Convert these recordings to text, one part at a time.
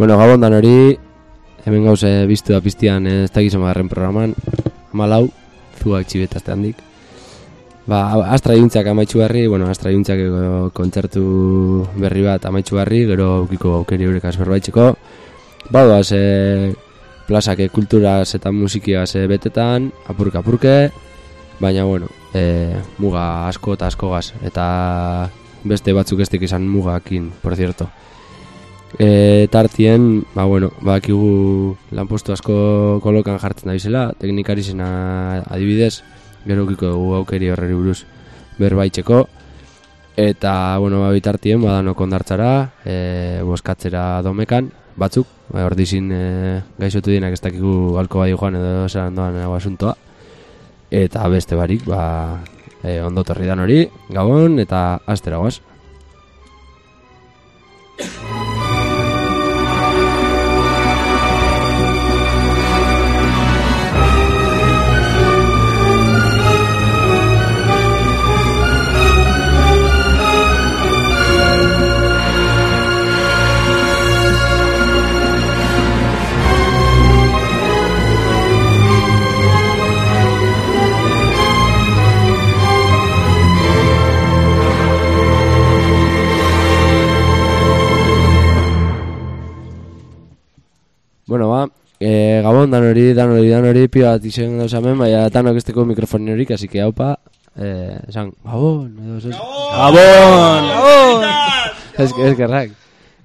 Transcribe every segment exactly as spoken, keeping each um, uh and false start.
Bueno, gabon dan hori, hemen gauze biztu da piztian ez da gizoma garren programan, malau, zuak txibetazte handik. Ba, Astra Iuntzak amaitxu berri, bueno, Astra Iuntzak kontzertu berri bat amaitxu berri, gero aukiko aukeri horrekaz berbaitzeko. Badoaz, e, plazake kulturaz eta musikiaz e, betetan, apurka-apurke, baina, bueno, e, muga asko eta askogaz, eta beste batzuk estik izan mugakin, por cierto. E, tartien, ba, bueno, bakigu lanpostu asko kolokan jartzen da bizela, teknikarizena adibidez, gero kiko dugu aukeri horreri buruz berbaitzeko, eta, bueno, ba, bitartien, badanok ondartzara, e, boskatzera domekan, batzuk, ba, ordizin e, gaixotu dienak ez dakigu alko bai joan edo zelan doan nago asuntoa, eta beste barik, ba, e, ondo torri dan hori, gabon, eta astera goaz. Bueno, ba, e, gabon, dan hori, dan hori, dan hori, pio bat izen dauz hemen, baina tanok esteko mikrofoni horik, así que haupa, eh, esan, gabon, edo, esan, gabon, gabon, ez que, ez que rak,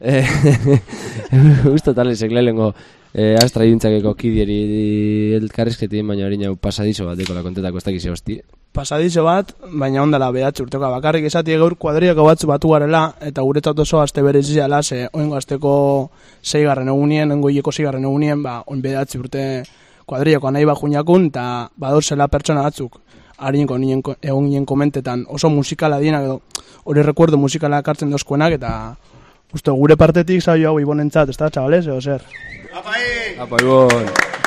usto tale seklelengo, eh, Astra Iuntzakeko kidieri elkarrizketin, baina hori nau pasadizo bat, deko la kontetako ez dakize hosti. Pasadizo bat, baina ondala behatzi urteko bakarrik esatie gaur kuadriako batzu batu garela, eta guretzat oso aste bereziala, ze oingo asteko seigarren egunien, oingo hileko seigarren egunien, ba, oin behatzi urte kuadriako nahi bajuñakun, eta badorzela pertsona batzuk, harinko egon nien komentetan, oso musikala dienak edo, hori rekuerdo musikala kartzen dozkoenak, eta uste, gure partetik saio hau ibonentzat, ez da, txabales, edo zer? Apai! Apai bon!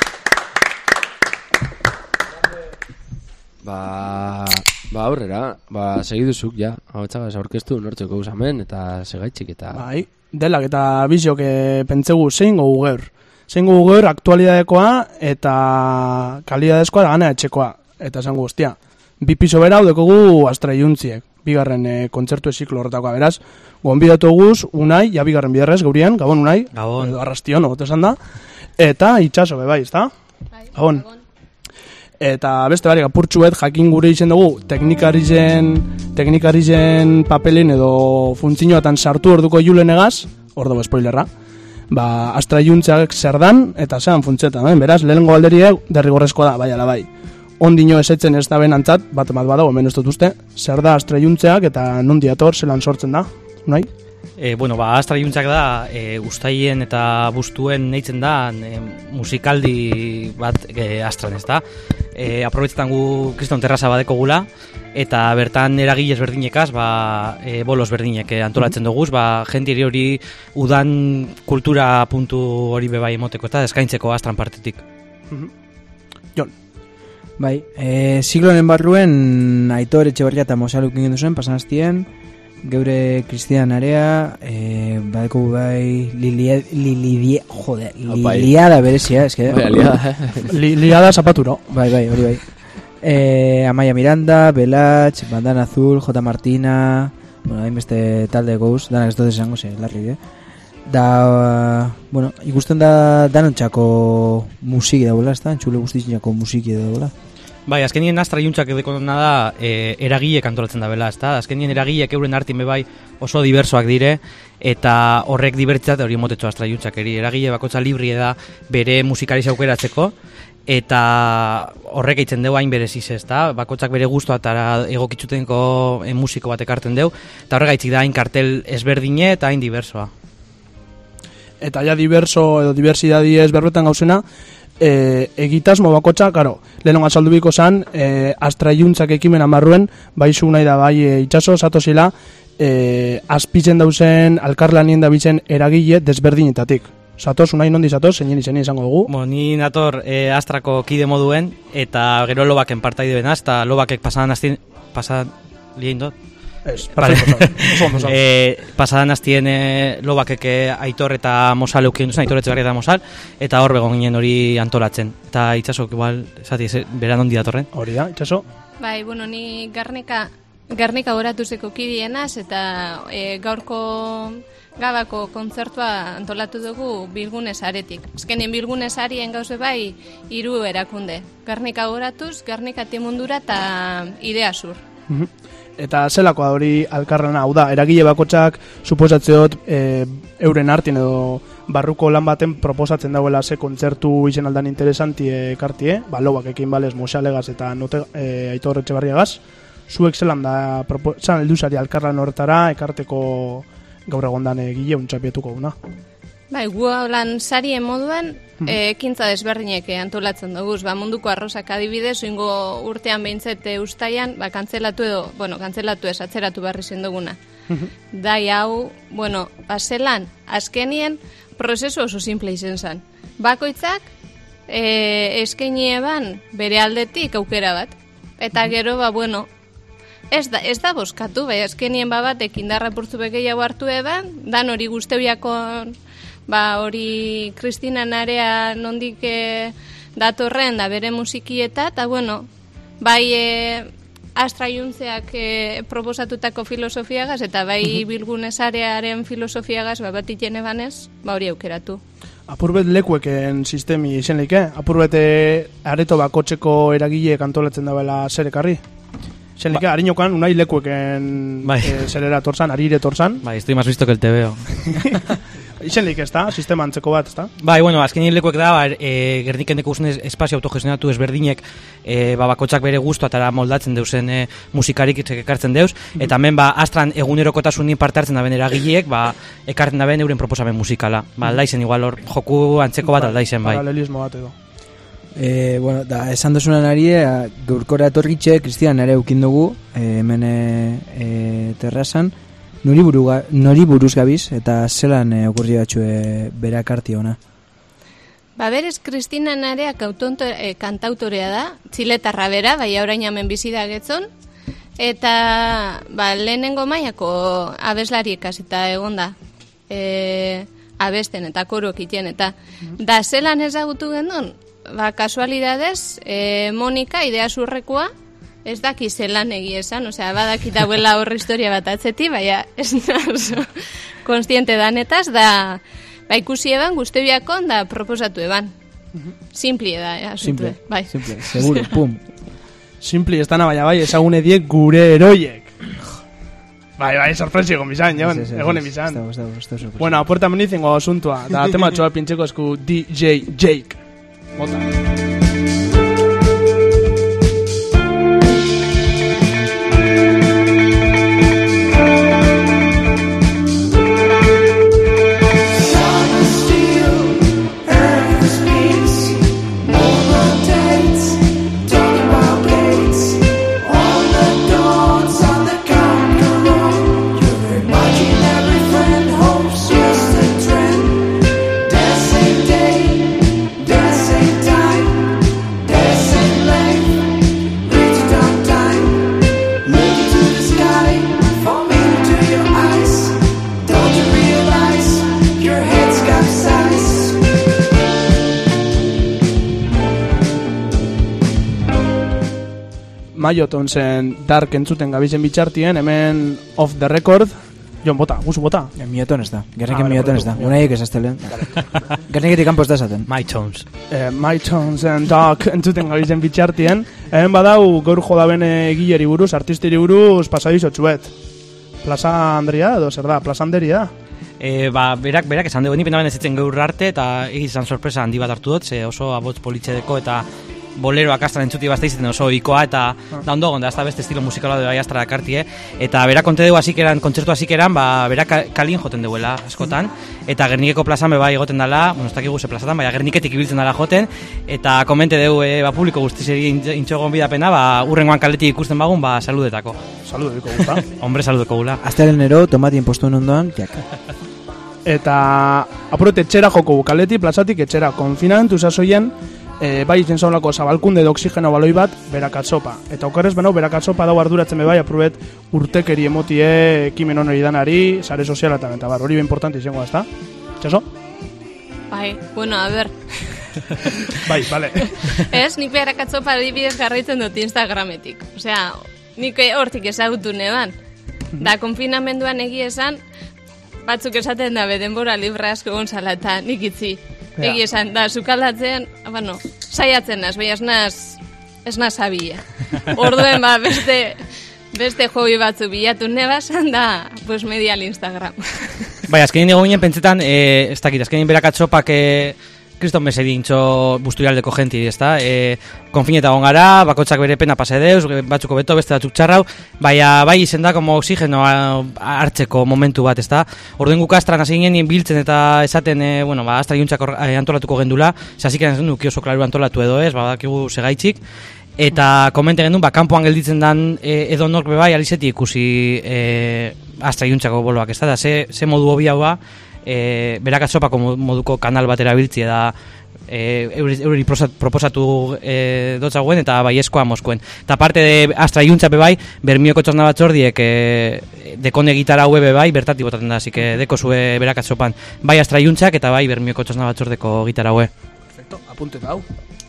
Ba, ba aurrera, ba segiduzuk ja, hau txagaz aurkeztu nortzeko usamen eta segaitxik eta... Bai, delak eta biziok pentsegu zein gogu geur. Zein gogu geur aktualidadekoa eta kalidadezkoa da gana etxekoa. Eta esango guztia, bi piso bera hau dekogu Astra Iuntziek, bigarren e, kontzertu eziklo horretakoa beraz. Gonbidatu guz, Unai, ja bigarren biderrez, geurien, Gabon Unai, Gabon. Edo arrastion, ogote esan da. Eta itxaso bebai, ezta? Bai, Gabon. Eta beste barik apurtxuet jakin gure izen dugu teknikarizen, teknikarizen papelin edo funtzioatan sartu orduko julenegaz, hor dugu spoilerra, ba, Astra Iuntzak zer dan eta zean funtzietan, eh? Beraz, lehenengo alderie derrigorrezkoa da, bai ala bai. Ondino esetzen ez da benantzat, bat bat badago, hemen ez dut uste, zer da Astra Iuntzak eta non diator zelan sortzen da, nahi? E, bueno, ba, Astra Iuntzak da, e, ustaien eta bustuen neitzen da e, musikaldi bat e, Astran, ez da? E, aprobetzetan gu kriston terraza badeko gula, eta bertan eragilez berdinekaz, ba, e, bolos berdinek antolatzen duguz, ba, jentieri hori udan kultura puntu hori bebai emoteko, eta eskaintzeko Astran partetik. Jon. Bai, e, siglonen barruen Aitor Etxeberria eta Mosaluk ingen duzuen, pasan hastien, geure Cristian Area, eh, badeko bai Lilia, Lilia, joder, Liliada berezia, eske. Bai, liada, Li, liada zapaturo. Bai, bai, hori bai. Eh, Amaia Miranda, Belatx, Bandana Azul, J. Martina, bueno, hainbeste talde gouz, danak ez dut esango ze, larri, eh? Da, bueno, ikusten da danontxako musiki dagoela, ez da? Txule guztizinako musiki dagoela. Bai, azkenien Astra Iuntzak edeko da e, eragilek antolatzen da bela, ezta? Azkenien eragilek euren artin bebai oso diversoak dire, eta horrek dibertsitate hori motetxo Astra Iuntzak eri. Eragile bakotza libri da bere musikariz aukeratzeko, eta horrek eitzen deu hain bereziz, ezta? Bakotzak bere guztua eta egokitzutenko e, musiko bat ekarten deu, eta horrek aitzik da hain kartel ezberdine eta hain diversoa. Eta ja diverso edo diversidadi ez berbetan gauzena, E, egitasmo bakotxa, karo, lehenon azaldu biko zan, e, Astra Iuntzak ekimen amarruen, bai zu nahi da, bai e, itxaso, zatozila, e, azpitzen dauzen, alkarlanien da bitzen eragile desberdinetatik. Zatoz, unai nondi zatoz, zeinen izan izango dugu? Bo, ni nator e, Astrako kide moduen, eta gero lobaken partaide benaz, eta lobakek pasadan aztin, pasadan, lehen dut, Ez, perfecto. e, pasadan aztien e, lobakeke Aitor eta Mosal eukin duzen, Aitor Etxebarria eta Mosal, eta hor begon ginen hori antolatzen. Eta Itxasok, igual, zati, beran ondi datorren. Hori da, Itxaso? Bai, bueno, ni Garnika, Garnika goratuzeko kidienaz, eta e, gaurko Gabako kontzertua antolatu dugu Bilgune Saretik. Azkenien Bilgune Sarien gauze bai hiru erakunde. Garnika goratuz, Garnika Timundura eta Idea Sur. Uh-huh. Eta zelakoa hori alkarrana, hau da, eragile bakotxak suposatzeot e, euren artin edo barruko lan baten proposatzen dauela ze kontzertu izen aldan interesanti ekartie, ba, lobak ekin balez Mosalegaz eta note, e, Aitor Etxebarriagaz. Zuek zelan da, zan elduzari alkarran horretara ekarteko gaur egondan egile untxapietuko guna. Bai, gu lan sarien moduan e, ekintza desberdinek antolatzen dugu. Ba, munduko arrosak adibidez, oingo urtean behintzet ustaian, ba, kantzelatu edo, bueno, kantzelatu ez, atzeratu barri zen duguna. Dai hau, bueno, baselan, azkenien, prozesu oso simple izen zen. Bakoitzak, e, eskaini eban bere aldetik aukera bat. Eta gero, ba, bueno, Ez da, ez da boskatu, bai, azkenien babatek indarra purtzu gehiago hartu eban, dan hori guzteuiakon, ba, hori Kristina Narea nondik e, datorren da bere musikieta, eta bueno, bai e, Astra Juntzeak e, proposatutako filosofiagaz, eta bai Bilgune Sarearen filosofiagaz, ba, bat itien ebanez, ba, hori aukeratu. Apurbet lekueken sistemi izenlik, eh? Apurbet areto bakotxeko eragileek antolatzen dabela zer ekarri? Izenlik, ba, harinokan, unai lekueken bai. e, zerera torzan, arire torzan. Bai, estoy más visto que el T V O. Izenlik ez da, sistema antzeko bat, ez da? Bai, bueno, azkenien lekuek da, ba, e, Gerniken deko usten espazio autogestionatu ezberdinek, e, ba, bakotxak bere guztu atara moldatzen deusen e, musikarik ekartzen deuz, eta hemen, ba, Astran egunerokotasunin parte hartzen daben eragileek, ba, ekartzen daben euren proposamen musikala. Ba, aldaizen, igual hor, joku antzeko bat aldaizen, bai. Paralelismo bat edo. E, bueno, da, esan dozunan ari, gaurkora etorritxe, Kristian ere eukin dugu, e, hemen e, terrazan, nori, buruga, nori buruz gabiz, eta zelan e, okurri batxue berakarti ona? Ba, berez, Kristina Narea e, kantautorea da, txiletarra bera, bai orain hemen bizi da getzon, eta ba, lehenengo mailako abeslariekaz eta egon da, e, abesten eta koroak iten, eta da zelan ezagutu gendun, ba, kasualidadez, e, Monika, Idea Surrekoa, ez daki zelan egia esan, osea, badaki dauela horre historia bat atzeti, baina ez oso konstiente danetaz, da, ba, ikusi eban, guztebiakon, da, proposatu eban. Simpli da, ja, Simple, bai. simple, seguro, pum. Simpli, ez dana, baina bai, ezagune diek gure eroiek. Bai, bai, sorpresi egon bizan, jon, egon bizan. Bueno, apuerta menizengo asuntua, da, tema txoa pintxeko esku D J Jake. Bota. Maioton zen Dark entzuten gabizen bitxartien, hemen Off the Record, Jon, bota, guzu bota. Mioton ez da, gerniken ah, mioton ez da, unaiek ez aztelen. Gerniketik kanpo ez da esaten. My Tones. Eh, My Tones and Dark entzuten gabizen bitxartien, hemen badau gaur jodaben egileri buruz, artisteri buruz, pasadizo txuet. Plaza Andria, edo zer da, Plaza Anderia da. E, ba, berak, berak esan dugu, nipen daben ez etzen gaur arte, eta egizan sorpresa handi bat hartu dut, ze oso abotz politxedeko eta boleroak Astran entzuti bazta izaten oso ikoa, eta ah. da ondo gonda, ez da beste estilo musikala de bai Astra dakartie, eta berak konte dugu azikeran, kontzertu azikeran, ba, berak kalin joten duela askotan, eta Gernikeko plazan bai egoten dela, bueno, ez dakigu ze plazatan, baina Gerniketik ibiltzen dela joten, eta komente dugu, e, ba, publiko guztizeri intxogon bidapena, ba, urrengoan kaletik ikusten bagun, ba, saludetako. Saludeko gusta. Hombre, saludeko gula. Astelenero, tomatien postuen ondoan, jak. Eta apurete etxera joko kaletik, plazatik etxera, konfinamentu sasoien, e, bai izen zaunlako zabalkunde edo oxigeno baloi bat berakatsopa. Eta okerrez benau berakatsopa dago arduratzen be bai aprobet urtekeri emotie ekimen honori danari, sare sozialatan eta bar, hori be importante izango da, ezta? Txaso? Bai, bueno, a ber. Bai, vale. Ez, nik berakatsopa adibidez jarraitzen dut Instagrametik. Osea, nik hortik ezagutu neban. Da, konfinamenduan egia esan, batzuk esaten da, denbora libre asko gonzala eta nik itzi. Ja. Egia esan, da, sukaldatzen, bueno, saiatzen naz, bai, esnaz, esnaz abila. Orduen, ba, beste, beste hobi batzu bilatu nebasan, da, pues media al Instagram. Bai, azkenin ego ginen pentsetan, e, ez dakit, azkenin berakatsopak e, kriston besedintxo busturialdeko jenti, ez da? E, konfineta gara, bakotxak bere pena pase deuz, batzuko beto, beste batzuk txarrau, baina bai izen da, como oxigenoa hartzeko momentu bat, ez da? Orduen guk astran hasi ginen biltzen eta esaten, e, bueno, ba, astra juntzak e, antolatuko gendula, zazik ez nuki oso klaru antolatu edo ez, badakigu segaitxik, eta komente gendun, ba, kanpoan gelditzen dan e, edo nork bebai alizeti ikusi e, astra juntzako boloak, ez da? Ze, ze modu hobi hau ba, e, berakatsopako moduko kanal batera biltzi da e, euri, euri proposatu e, dotzagoen eta bai eskoa moskuen. Eta parte de astra juntza bebai, bermioko txosna batzordiek e, dekone gitara hue bebai, bertati botaten da, así que deko zue berakatsopan bai astra juntzak eta bai bermioko txosna batzordeko gitara hue. Perfecto, apunte hau.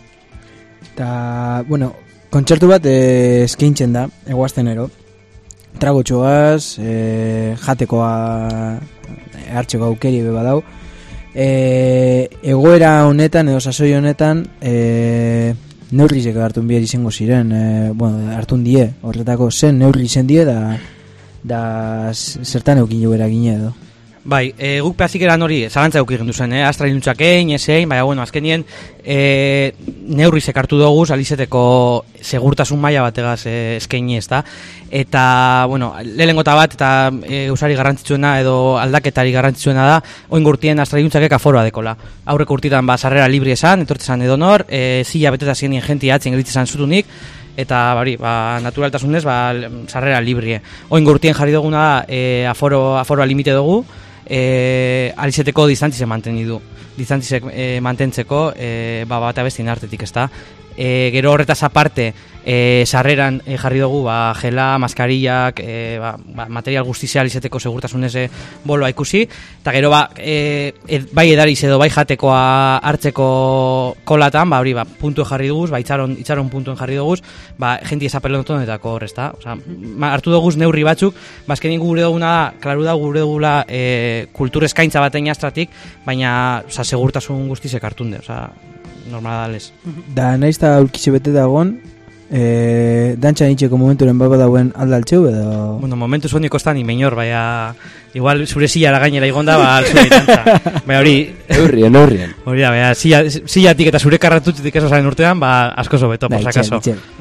Eta, bueno, kontzertu bat e, eskintzen da, eguaztenero. Tragotxoaz, e, jatekoa hartzeko aukeri be badau. E, egoera honetan, edo sasoi honetan, e, neurrizek hartun bier izango ziren, e, bueno, hartun die, horretako zen neurri izen die, da, da zertan eukin jo eragine edo. Bai, e, guk pehazik eran hori, zalantza eukiren duzen, eh? Astra inuntxak egin, ezein, baina, bueno, azkenien e, neurri sekartu dugu, alizeteko segurtasun maila bategaz e, eskaini ez da. Eta, bueno, lehenengota bat, eta e, usari garrantzitsuena edo aldaketari garrantzitsuena da, oin gurtien Astra inuntxakek aforoa dekola. Aurreko urtitan, ba, sarrera libri esan, etortzezan edonor, e, zila beteta zienien jentia atzen gelitzezan zutunik, eta bari, ba, naturaltasunez, ba, sarrera librie. Oin gurtien jarri duguna da, e, aforo, aforoa limite dugu, e, alizeteko distantzize manteni du. Distantzize e, mantentzeko e, ba, bat abestin artetik, ezta. E, gero horretaz aparte, e, sarreran e, jarri dugu ba, gela, maskarillak, e, ba, ba, material guztizia alizeteko segurtasunez e, boloa ikusi, eta gero ba, e, ed, bai edariz edo bai jatekoa hartzeko kolatan, ba, hori, ba, puntu jarri duguz, ba, itxaron, itxaron puntuen jarri duguz, ba, jenti ezapelotonetako hor, ezta? Osa, ma, hartu duguz neurri batzuk, bazkenin gure duguna da, klaru da gure dugula e, kultur eskaintza batein astratik, baina, osa, segurtasun guztizek hartunde, osa, normalez. Da, nahiz eta aurkitxe bete dagoen, e, dantxa nitxeko momenturen baba dauen aldaltxeu edo... Bueno, momentu zueniko ez da ni meinor, baina... Igual zure zillara gainera igonda, ba, zure dantza. Baina hori... Eurrien, eurrien. Hori da, baina zilatik eta zure karratutzetik ez osaren urtean, ba, asko zobeto, por sakaso.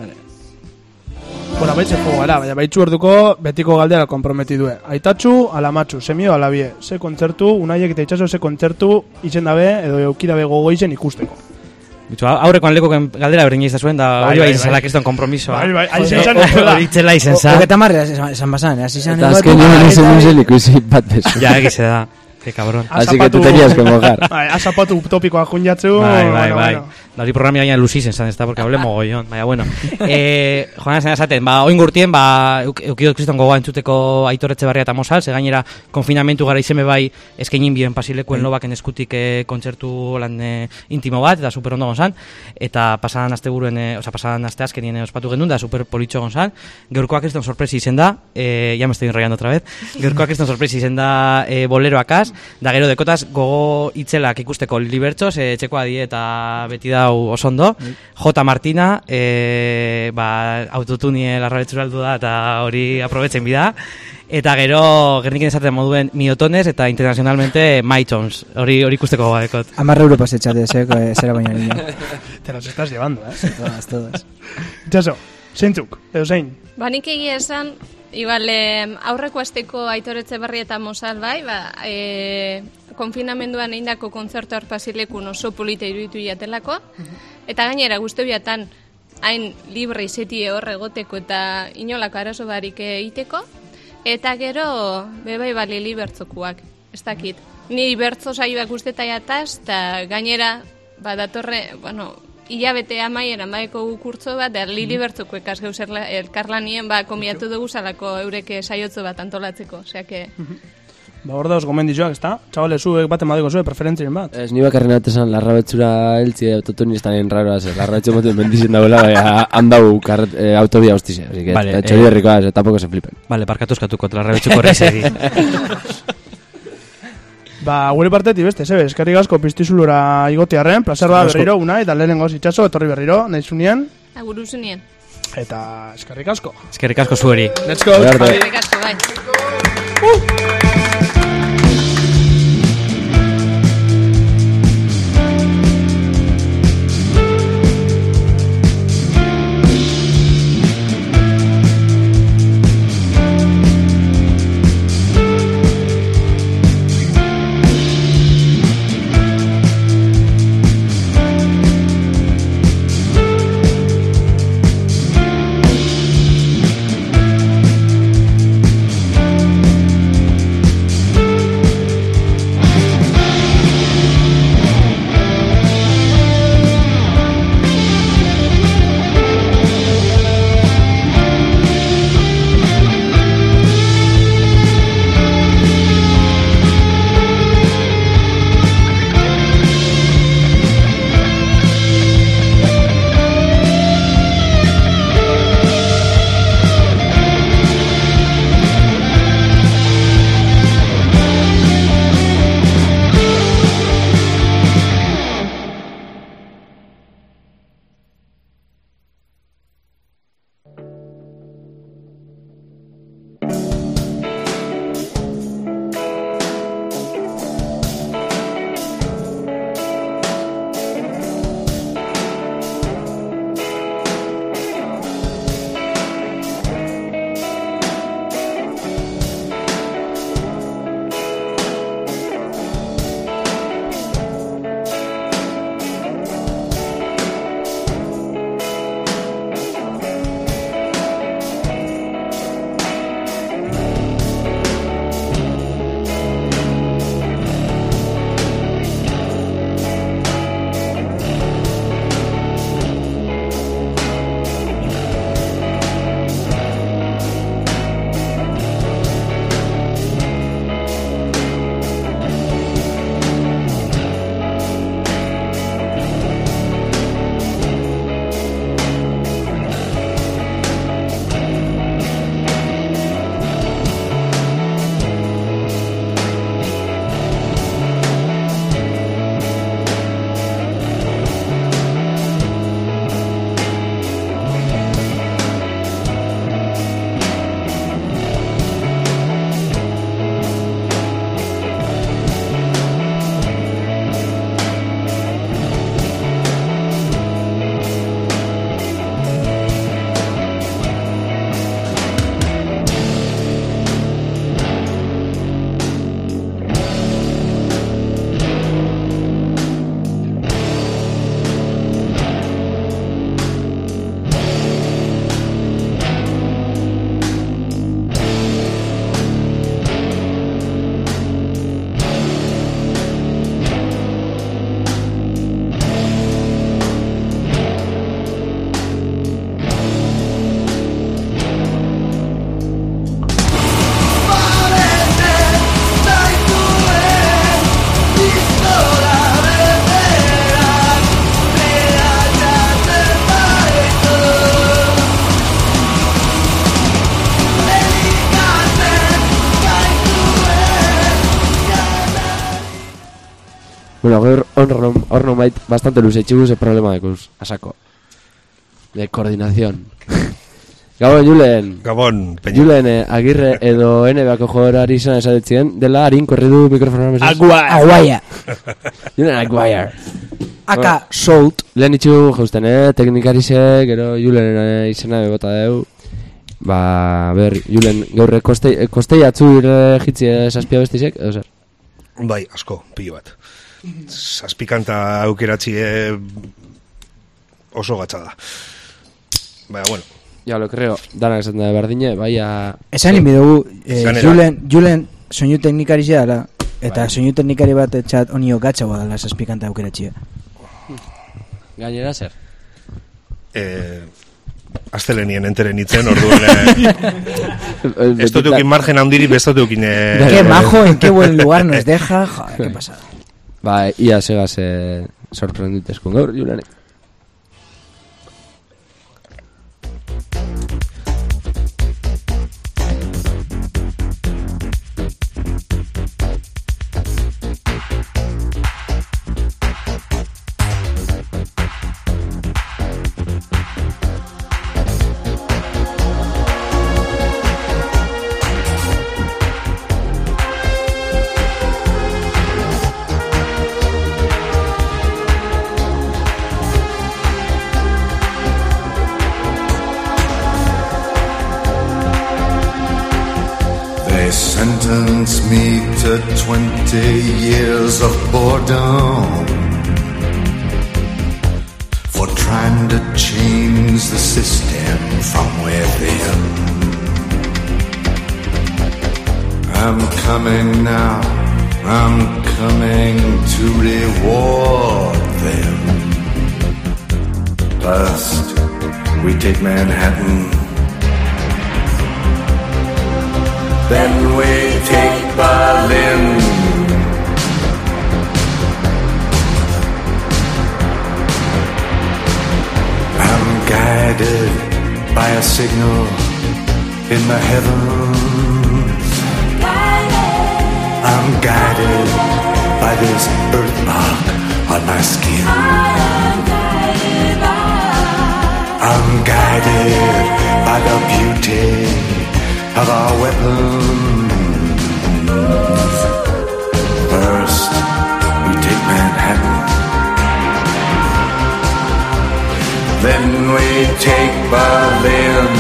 Bueno, baitxe jugo gara, baina baitxu orduko betiko galdera komprometi due. Aitatxu, alamatxu, semio, alabie. Ze kontzertu, unaiek eta itxaso ze kontzertu izen dabe, edo eukirabe gogo izen ikusteko. Bitu, aurrekoan lekoken galdera berdin izan zuen, da hori bai izan kiston kompromisoa. Bai, bai, aizen zan. Hori itzela izan zan. Ogeta marre esan basan, hasi zan. Eta azken nire nizen nizen ikusi bat bezu. Ja, egize da. Qué cabrón. Así que tú tenías que mojar. Bai, azapatu utopikoa junjatzu. Bai, bai, bai. Da hori programia baina luzizen zan, ez da, porque hable mogollon. Baina, bueno. Eh, Joan esan esaten, ba, oin gurtien, ba, eukidot kriston gogoa entzuteko Aitor Etxebarria eta Mozal, ze gainera konfinamentu gara izeme bai eskeinin bion pasilekuen lobaken eskutik eh, kontzertu lan eh, intimo bat, eta super ondo gonzan, eta pasadan aste buruen, eh, oza, pasadan aste azkenien eh, ospatu genuen, da super politxo gonzan. Gaurkoak kriston sorpresi izen da, eh, ya me estoy enrollando otra vez, gaurkoak kriston sorpresi izen da eh, boleroakaz, da gero dekotaz gogo itzelak ikusteko libertxos, eh, txekoa die eta beti dau osondo. J. Martina, eh, ba, autotunie larrabetzura aldu da eta hori aprobetzen bida. Eta gero, gerniken esaten moduen miotones eta internacionalmente maitons. Hori hori ikusteko goga dekot. Amarra euro pasetxatez, eh, zera baina niño. Te los estás llevando, eh? Todas, todas. Itxaso, zeintzuk, edo zein? Ba, nik egia esan, igual, eh, aurreko asteko Aitor Etxebarria eta Mozal bai, ba, eh, konfinamenduan eindako kontzertu arpasilekun oso polita iruditu jatelako, eta gainera guzti biatan hain libre izetie hor egoteko eta inolako arazo barik egiteko, eta gero bebai bali libertzokuak, ez dakit. Ni bertzo saioak usteta jataz, eta gainera, ba, datorre, bueno, hilabete amaieran baeko kurtzo bat, da Lili Bertzoko ekas geuz elkarlanien, ba, konbiatu dugu salako eureke saiotzo bat antolatzeko, osea que... Ba, hor dauz gomendizoak, ezta? Txabale, zuek bat emadiko zuen, preferentzien bat. Ez, ni bakarren atezan larra betzura eltzi autotonistanen raroa, ze larra betzu moten bendizien dagoela, bai, handau eh, autobia hostize, así que vale, txori herrikoa, eh, tampoco se flipen. Vale, parkatu eskatuko, larra betzuko horrezegi. Ba, gure partetik beste, zebe, eskerrik asko piztizulura igotiarren, placer da berriro, una, eta lehenengo zitxaso, etorri berriro, nahi zunien. Aguru zunien. Eta eskerrik asko. Eskerrik asko zueri. Let's go. Eskerrik asko, bai. Uh! Bueno, gaur hor nomait bastante luze txibuz el problema de cus, a saco. De coordinación. Gabon, Julen. Gabon, Peña. Julen, eh, Agirre edo N B Ako joderari izan esatetzien, dela harin korridu mikrofona mesaz. Aguaya. Julen Aguaya. Aka Solt. Lehen itxu jausten, eh, teknikarizek, gero Julen eh, izena bebota deu. Ba, ber, Julen, gaur koste, kostei atzu ire jitzi zazpia bestizek, edo zer? Bai, asko, pilo bat. Zazpikanta aukeratzi oso gatza da. Baina, bueno. Ya lo creo, danak esaten da berdine, baina... Esan inbi dugu, eh, Julen, Julen soinu teknikari dela, eta bai. Soinu teknikari bat etxat onio gatza guadala zazpikanta aukeratzi. Gainera zer? eh, astelenien enteren itzen, orduan eh, ez dut eukin margen handiri, bez dut eukin eh, Qué majo, en qué buen lugar nos deja. Joder, qué pasada. Ba, ia segaz eh, sorprenditezko gaur, Julenek. Sentence me to twenty years of boredom for trying to change the system from within. I'm coming now, I'm coming to reward them. First, we take Manhattan. Then we take Berlin. I'm guided by a signal in the heavens. I'm guided by this birthmark on my skin. I'm guided by the beauty of our weapons. First, we take Manhattan. Then we take Berlin.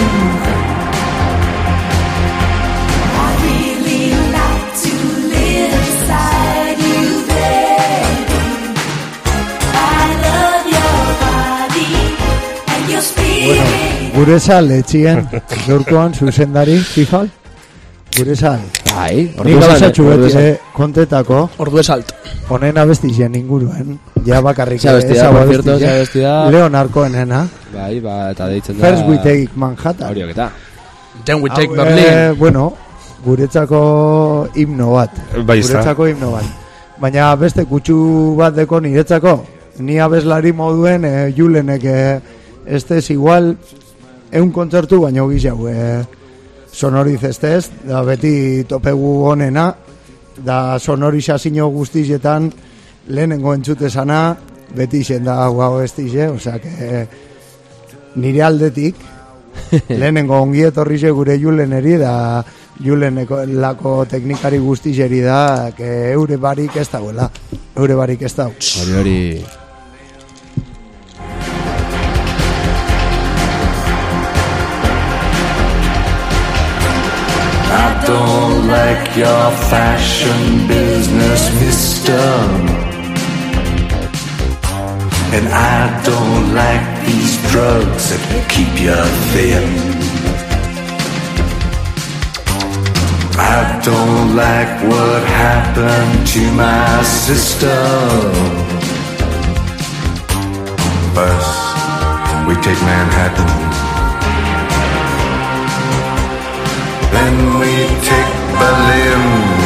I really like to live inside you, baby. I love your body and your spirit. Gure sal, etxien, gaurkoan, zuzendari, FIFA. Gure sal. Bai, Ni gauzatxu beti, eh, kontetako. Ordu esalt. Honen abestizien inguruen. Ja bakarrik Esa bestida, por cierto, esa bestida. Leonarkoenena. Bai, ba, eta deitzen da. First we take Manhattan. Horiok eta. Then we take Hau, Berlin. Eh, bueno, guretzako himno bat. Bai, izta. Guretzako himno bat. Baina beste kutsu bat deko niretzako. Ni abeslari moduen, eh, Julenek, eh, estez igual, eun kontzertu baino gizau, eh, sonoriz estez, da beti topegu honena, da sonorizazio guztietan lehenengo entzutezana, beti izen da guau estize, osea, que nire aldetik, lehenengo ongi etorrize gure Juleneri, da Juleneko lako teknikari guztizeri da, que eure barik ez dagoela, eure barik ez dago. Hori hori... I don't like your fashion business, mister. And I don't like these drugs that keep you thin. I don't like what happened to my sister. First, we take Manhattan. Then we take Berlin.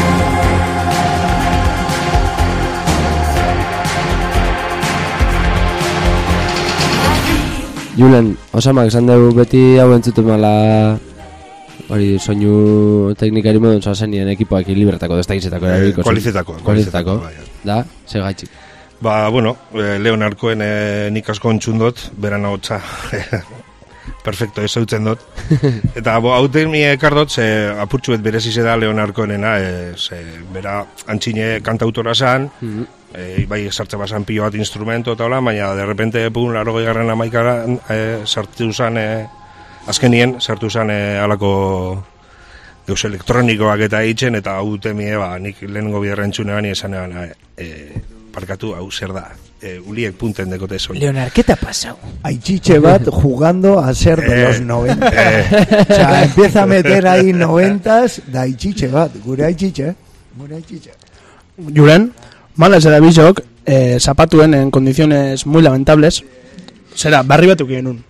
Julen, Osamak esan dugu beti hau entzuten mala hori soinu teknikari modun zoazenien ekipoak libertako destagizetako erabiko. Kualizetako. Kualizetako, da, segaitxik. Ba, bueno, Leonarkoen eh, nik asko entzundot, beran hau txa. Perfecto, ez hautzen dut. Eta bo, hauten mi ekardot, ze apurtxuet berezize da Leonarkoenena, e, ze bera antxine kantautora zan, mm-hmm. e, bai sartze basan pilo bat instrumento eta hola, baina de repente pugun laro gehiagarren amaikara e, sartu zan, e, azkenien sartu zan e, alako geus elektronikoak eta eitzen, eta hauten mi, ba, nik lehenengo biderren txunean esan eban, e, parkatu, hau zer da. Eh, uliek punten dekote soy. Leonard, ¿qué te ha pasado? Aichiche bat jugando a ser de eh, los noventa. Eh. O sea, empieza a meter ahí noventas da Aichiche bat. Gure Aichiche. Gure Aichiche. Julen, malas edabizok, eh, zapatuen en condiciones muy lamentables. Será, barri bat eukin nun.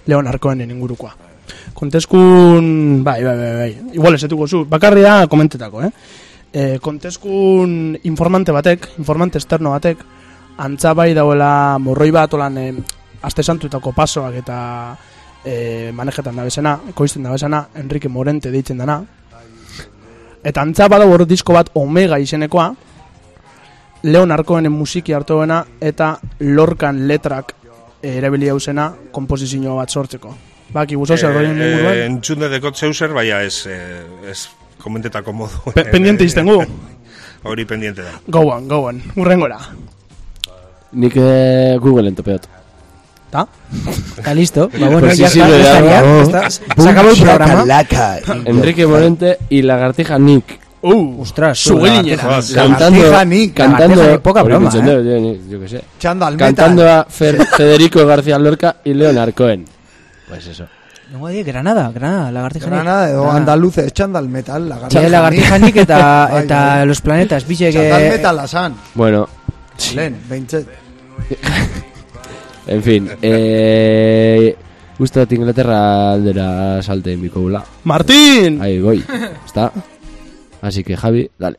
Leon Arkoenen ingurukoa. Konteskun, bai, bai, bai, bai. Igual esetuko zu, bakarri da komentetako, eh? E, konteskun informante batek, informante externo batek, antza bai dauela morroi bat olan e, aste santutako pasoak eta e, manejetan dabezena, ekoizten dabezena, Enrique Morente deitzen dana. Eta antza bada hor disko bat Omega izenekoa, Leon Arkoenen musiki hartuena eta Lorcan letrak e, erabili hauzena komposizio bat sortzeko. Baki, guzo zer horien eh, inguruan? eh, Entzunde dekot zeuser, baina ez, eh, ez komentetako modu. Pe pendiente izten gu? Hori pendiente da. Gauan, gauan, urrengora. Nik eh, Googleen topeot. ¿Ta? Está listo. Va, bueno, Pues sí, ya sí, está, lo ya está, llamo. ya. Oh. Está- Se acabó el programa. Enrique Morente y Lagartija Nick. Uh, Ostras, su la- gelinera. Cantando, Lagartija Nick. cantando, Lagartija Nick, poca hori broma, pentsatzen dut, yo, yo qué sé. Txandal Cantando metal. a Fer- Federico García Lorca y Leon Arcoen. Pues eso. No, oye, Granada, Granada, Lagartija Nick. Granada edo Granada. andaluzes, txandal metal. Sí, Lagartija Nick eta, Bai, eta bai. los planetas, biche Txandal que... metal asan. Bueno, Lehen, behintzet. en fin. Eh, Gustat Inglaterra aldera salte biko gula. Martín! Ahí voy. Está. Así que Javi, dale.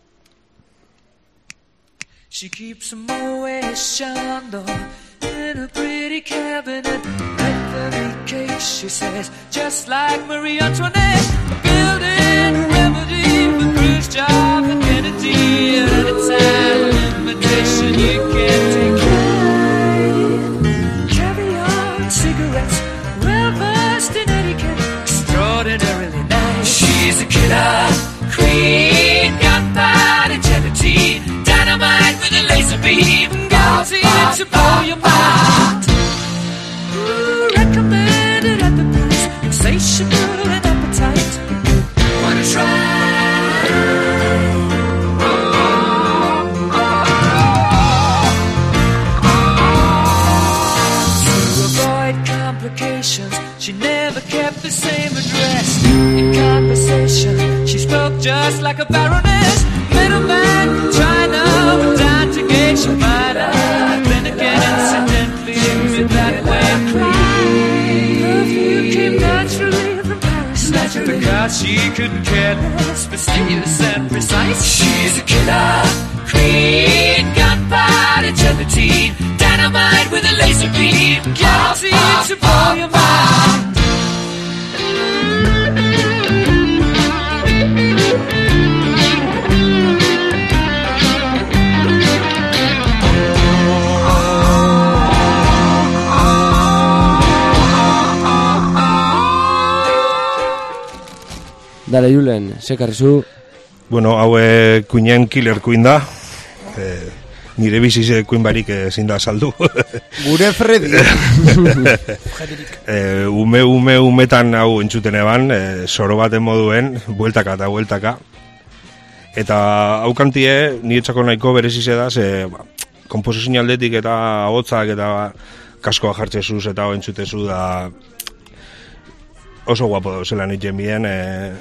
She keeps a Moet Chandon in a pretty cabinet. Anthony case, she says, just like Marie Antoinette. Building a remedy for Khrushchev and Kennedy. At a time of invitation you can't take wine, caviar and cigarettes. Well versed in etiquette, extraordinarily nice. She's a killer queen, gunpowder gelatine, dynamite with a laser beam, guaranteed to blow your mind. Ooh, recommended at the booth, insatiable and appetite. Wanna try? To avoid complications, she never kept the same address. In conversation, she spoke just like a baroness. Middleman from China went down to gauge your minor. Then again, incidentally, with that way perfume came naturally from Paris. Because she couldn't care less, fastidious and precise. She's a killer queen, gunpowder gelatine, dynamite with a laser beam, guaranteed to blow your mind. Dale, Julen, sekarrizu. Bueno, hau eh, kuinen Killer Queen da. Eh, nire bizize Queen barik ezin da saldu. Gure Freddy. eh, ume, ume, umetan hau entzuten eban, eh, soro baten moduen, bueltaka eta bueltaka. Eta hau kantie, niretzako nahiko berezize da, ze ba, komposizio aldetik eta ahotzak eta kaskoa jartzezuz eta hau entzutezu da oso guapo zelan itxen bien. Eh,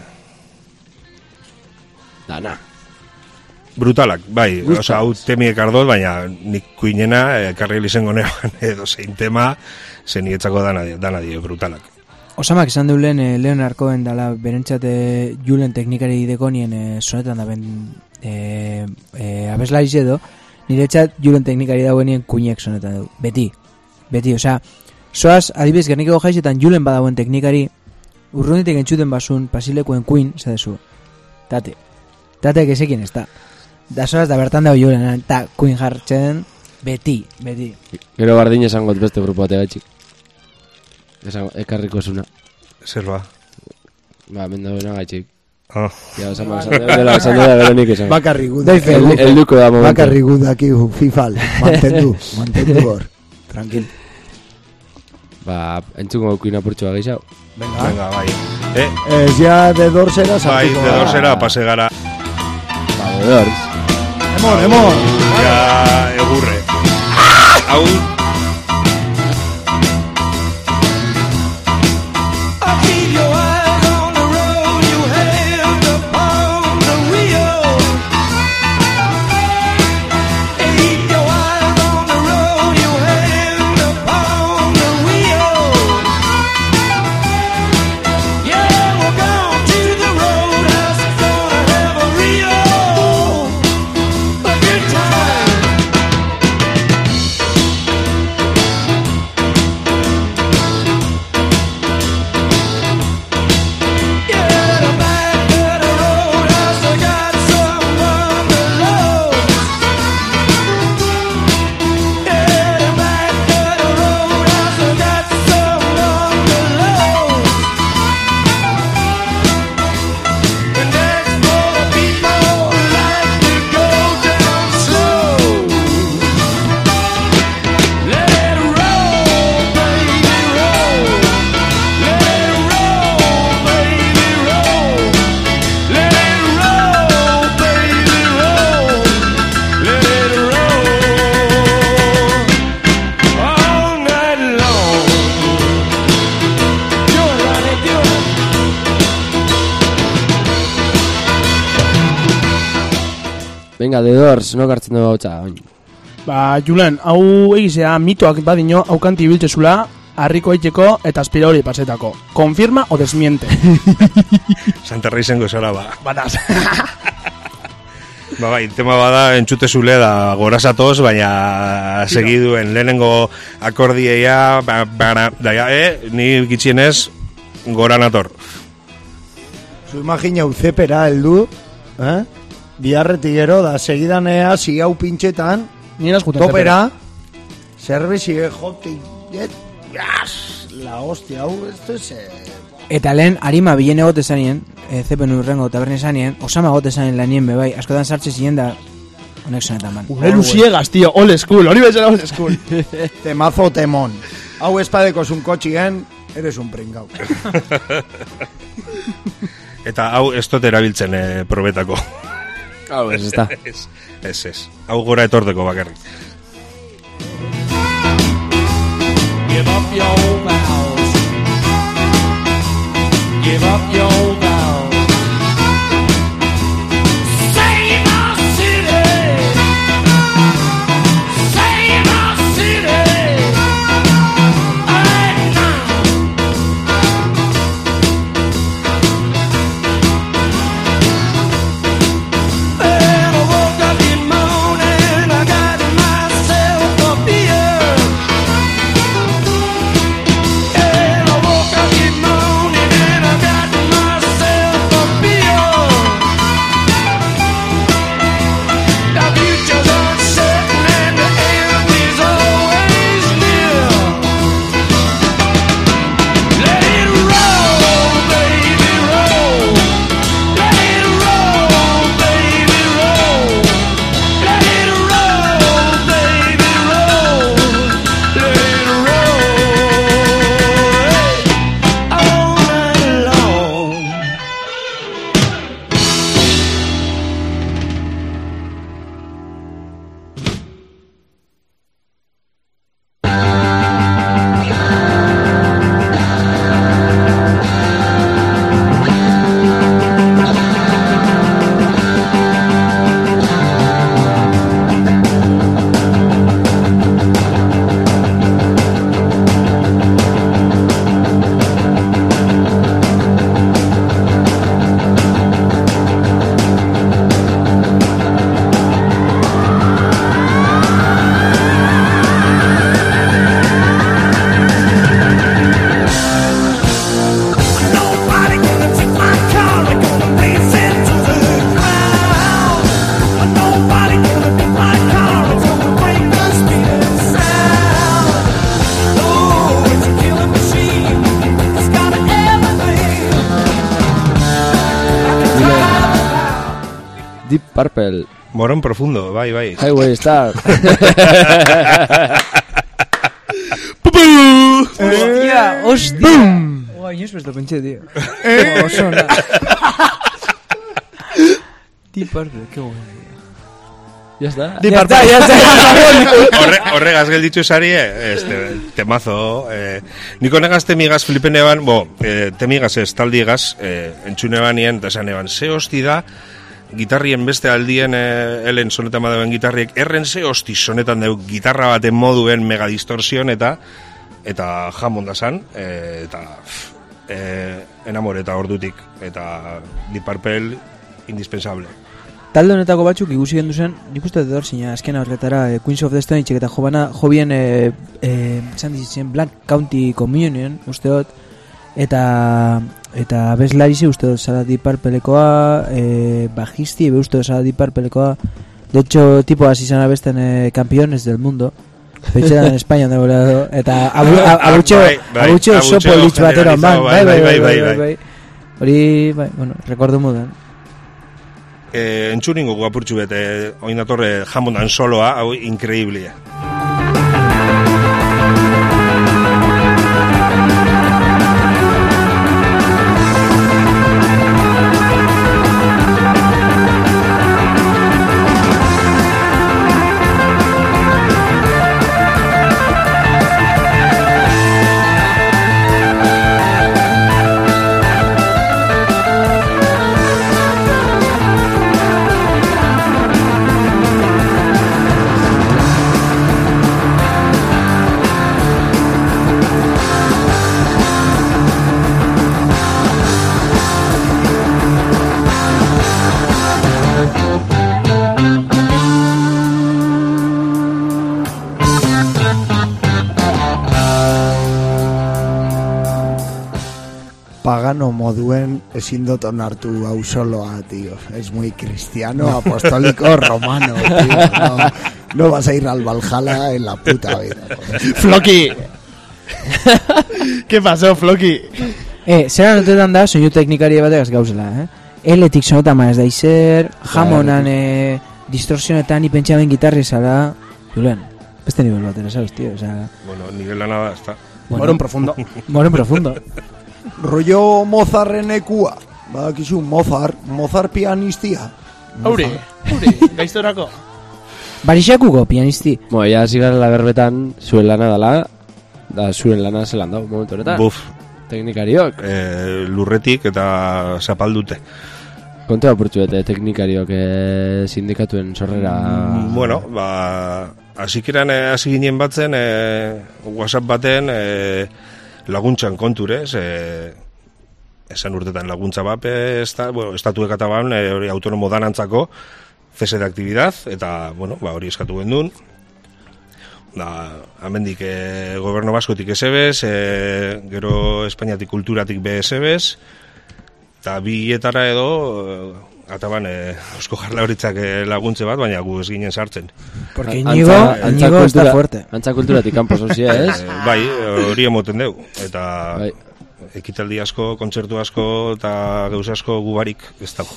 Dana. Brutalak, bai, Gustas. osea, hau temiek ardot, baina nik kuinena, eh, karril izango neban edo zein tema, zen nietzako dana, dana die, brutalak. Osamak esan deulen eh, Leon Arkoen dala berentzate Julen teknikari dekonien eh, sonetan da ben eh, eh, abeslaiz edo, niretzat Julen teknikari dauenien kuinek sonetan du. Beti, beti, osea, soaz adibidez gernikego jaizetan Julen badauen teknikari urrunditek entzuten basun pasilekoen kuin, zadezu, tate, tate ezekin ez da. Da soaz da bertan dago Julen, eta kuin jartzen beti, beti. Gero bardin esango beste grupo bate gaitxik. Esango, ekarriko esuna. Zer ba? Ba, menda bena gaitxik. Ah. Ja, esan ba, esan dela, esan dela, gero nik esan. Bakarri gu Dai fe, dakigu. El, el duko da momento. Bakarri gu dakigu, fifal. Mantendu, mantendu hor. Tranquil. Ba, entzungo kuina purtsu gehiago. Venga. Venga, bai. Eh, Ez ja de dorsera bai, sartuko de gara. dorsera pase gara, Ba, de dors. Emon, emon. ja egurre. Hau, Keep your eyes on the road, your hands upon the wheel. Keep your eyes on the road, your hands upon the wheel. Venga, The Doors, no gartzen dugu hautsa. Ba, Julen, hau egizea mitoak badino, hau kanti ibiltzezula, harriko eiteko eta aspira hori pasetako. Confirma o desmiente? Santa Reizengo zara, ba. Bataz. Ba, bai, tema bada entzute zule da gorazatoz, baina segiduen lehenengo akordieia, ba, ba, da, ja, eh, ni gitxienez gora nator. Zu imagina uzepera heldu, eh? Biarretik gero, da segidanea, si hau pintxetan, topera, servizi jotik, yes, la hostia, hau, esto es... Eta lehen, harima bilen egote zanien, e, zepen urrengo taberne zanien, osama egote zanien lanien bebai, askotan sartze ziren da, honek zonetan man. Urelu ziegas, tío, old school, hori bezala old school. Temazo temon. Hau espadeko zun kotxien, eres un pringau. Eta hau ez dut erabiltzen eh, probetako. Hau ez, ez da. Ez, ez, ez. Hau gora etorteko bakarrik. Give up your vows. Give up your vows. Save our city. Save our city. Right now. Well, I woke up in the morning, I got myself a beer. And I woke up in the morning and I got myself a beer. The future's uncertain and the end is always near. Let it roll, baby, roll. Let it roll, baby, roll. Let it roll, baby, roll. Let it roll all night long. Nobody gonna take my car, they're gonna race it to the ground. Nobody gonna take my car, it's gonna break the speeding sound. Oh, it's a killing machine, it's got everything. Deep Purple, Morón profundo, bai, bai. Highway Star. Hostia, hostia. Oa, inoz besto pentsa, tío. Oa, oso ona. Deep Purple, qué bueno. Ya está. Ya está, ya está. Horre, horregaz gelditzu esari, eh, este, temazo. Eh, niko negaz temigaz flipen eban, bo, eh, temigaz ez taldigaz, eh, entzune banien, eta esan eban, ze hosti da, gitarrien beste aldien, eh, helen sonetan badauen gitarriek, erren ze hosti sonetan deu gitarra baten moduen mega distorsion eta, eta jamon da zan, eh, eta eh, enamore eta ordutik, eta Deep Purple indispensable. Talde honetako batzuk ikusi gendu zen, nik uste dut zina, azkena horretara, e, Queens of the Stone Age eta jobana, jobien, e, e, esan dizitzen, Black County Communion, uste dut, eta, eta bezlarize uste dut, zara Deep Purplekoa, e, bajisti, ebe uste dut, zara Deep Purplekoa, de hecho, tipo, hasi zan abesten e, campeones del mundo, Betxeran en España, de volado, eta abutxo, abutxo oso politx batero, man, bai, bai, bai, bai, bai, hori, bai, bueno, rekordu mudan. Eh, entzuningo guapurtxu bete, oin datorre jamondan soloa, hau increíblea. Thank moduen ezin dut onartu hau soloa, tío. Es muy cristiano, apostólico, romano, tío. No, no vas a ir al Valhalla en la puta vida. Floki! ¿Qué pasó, Floki? Eh, zera notetan da, soinu teknikari batek gauzela, eh? Eletik sonotama ez da izer, jamonan eh, distorsionetan ipentsaben gitarri zara, Julen, beste nivel batera, sabes, tío, o sea... Bueno, nivela nada, está. Bueno, Morón profundo. Morón profundo. Rollo Mozarren ekua, badakizu Mozart, Mozart pianistia. Hauri, hauri, gaiztorako. Barixakuko pianisti. Bueno, ya zigarela berbetan, zuen lana dala, da zuen lana zelan dau, momentu honetan. Buf. Teknikariok. E, lurretik eta zapaldute. Kontu apurtxu bete teknikariok e, sindikatuen sorrera... Mm, bueno, ba... Azikeran hasi e, ginen batzen, e, WhatsApp baten e, laguntzan konturez, e, esan urtetan laguntza bat, esta, bueno, estatuek eta ban, e, hori autonomo danantzako, cese de actividad, eta, bueno, ba, hori eskatu gendun. Da, amendik e, goberno baskotik esebez, e, gero Espainiatik kulturatik be esebez, eta bietara edo, e, ataban, e, Eusko Jaurlaritzak e, laguntze bat, baina gu ez ginen sartzen. Porque Iñigo, Iñigo está fuerte. Antza kulturatik kanpo sozia, ez? E, bai, hori emoten deu, eta bai. Ekitaldi asko, kontzertu asko, eta gauz asko gubarik ez dago.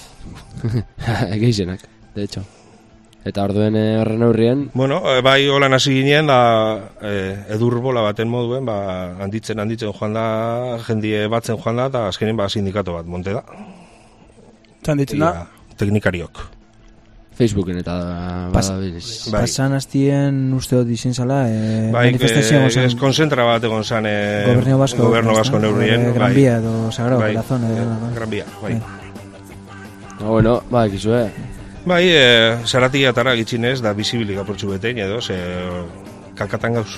Egeizenak, de hecho. Eta orduen horren aurrien... Bueno, bai holan hasi ginen, da e, edur bola baten moduen, ba, handitzen, handitzen joan da, jendie batzen joan da, eta azkenin ba, sindikato bat monte da. Handitzen da? Teknikariok. Facebooken eta Pas, badabiz. Bai. Pasan hastien uste dut izin zala, e, bai, manifestazio e, gozan... Ez konzentra bat egon zan... E, Goberno Basko. Goberno Basko neurrien. Gran bai. Vía, edo Sagrado bai, Corazón. E, bai. Gran Vía, bai. No, bueno, ba, ekizue. Bai, e, zaratia atara gitzinez, da bizibilik apurtxu betein edo, ze kakatan gauz.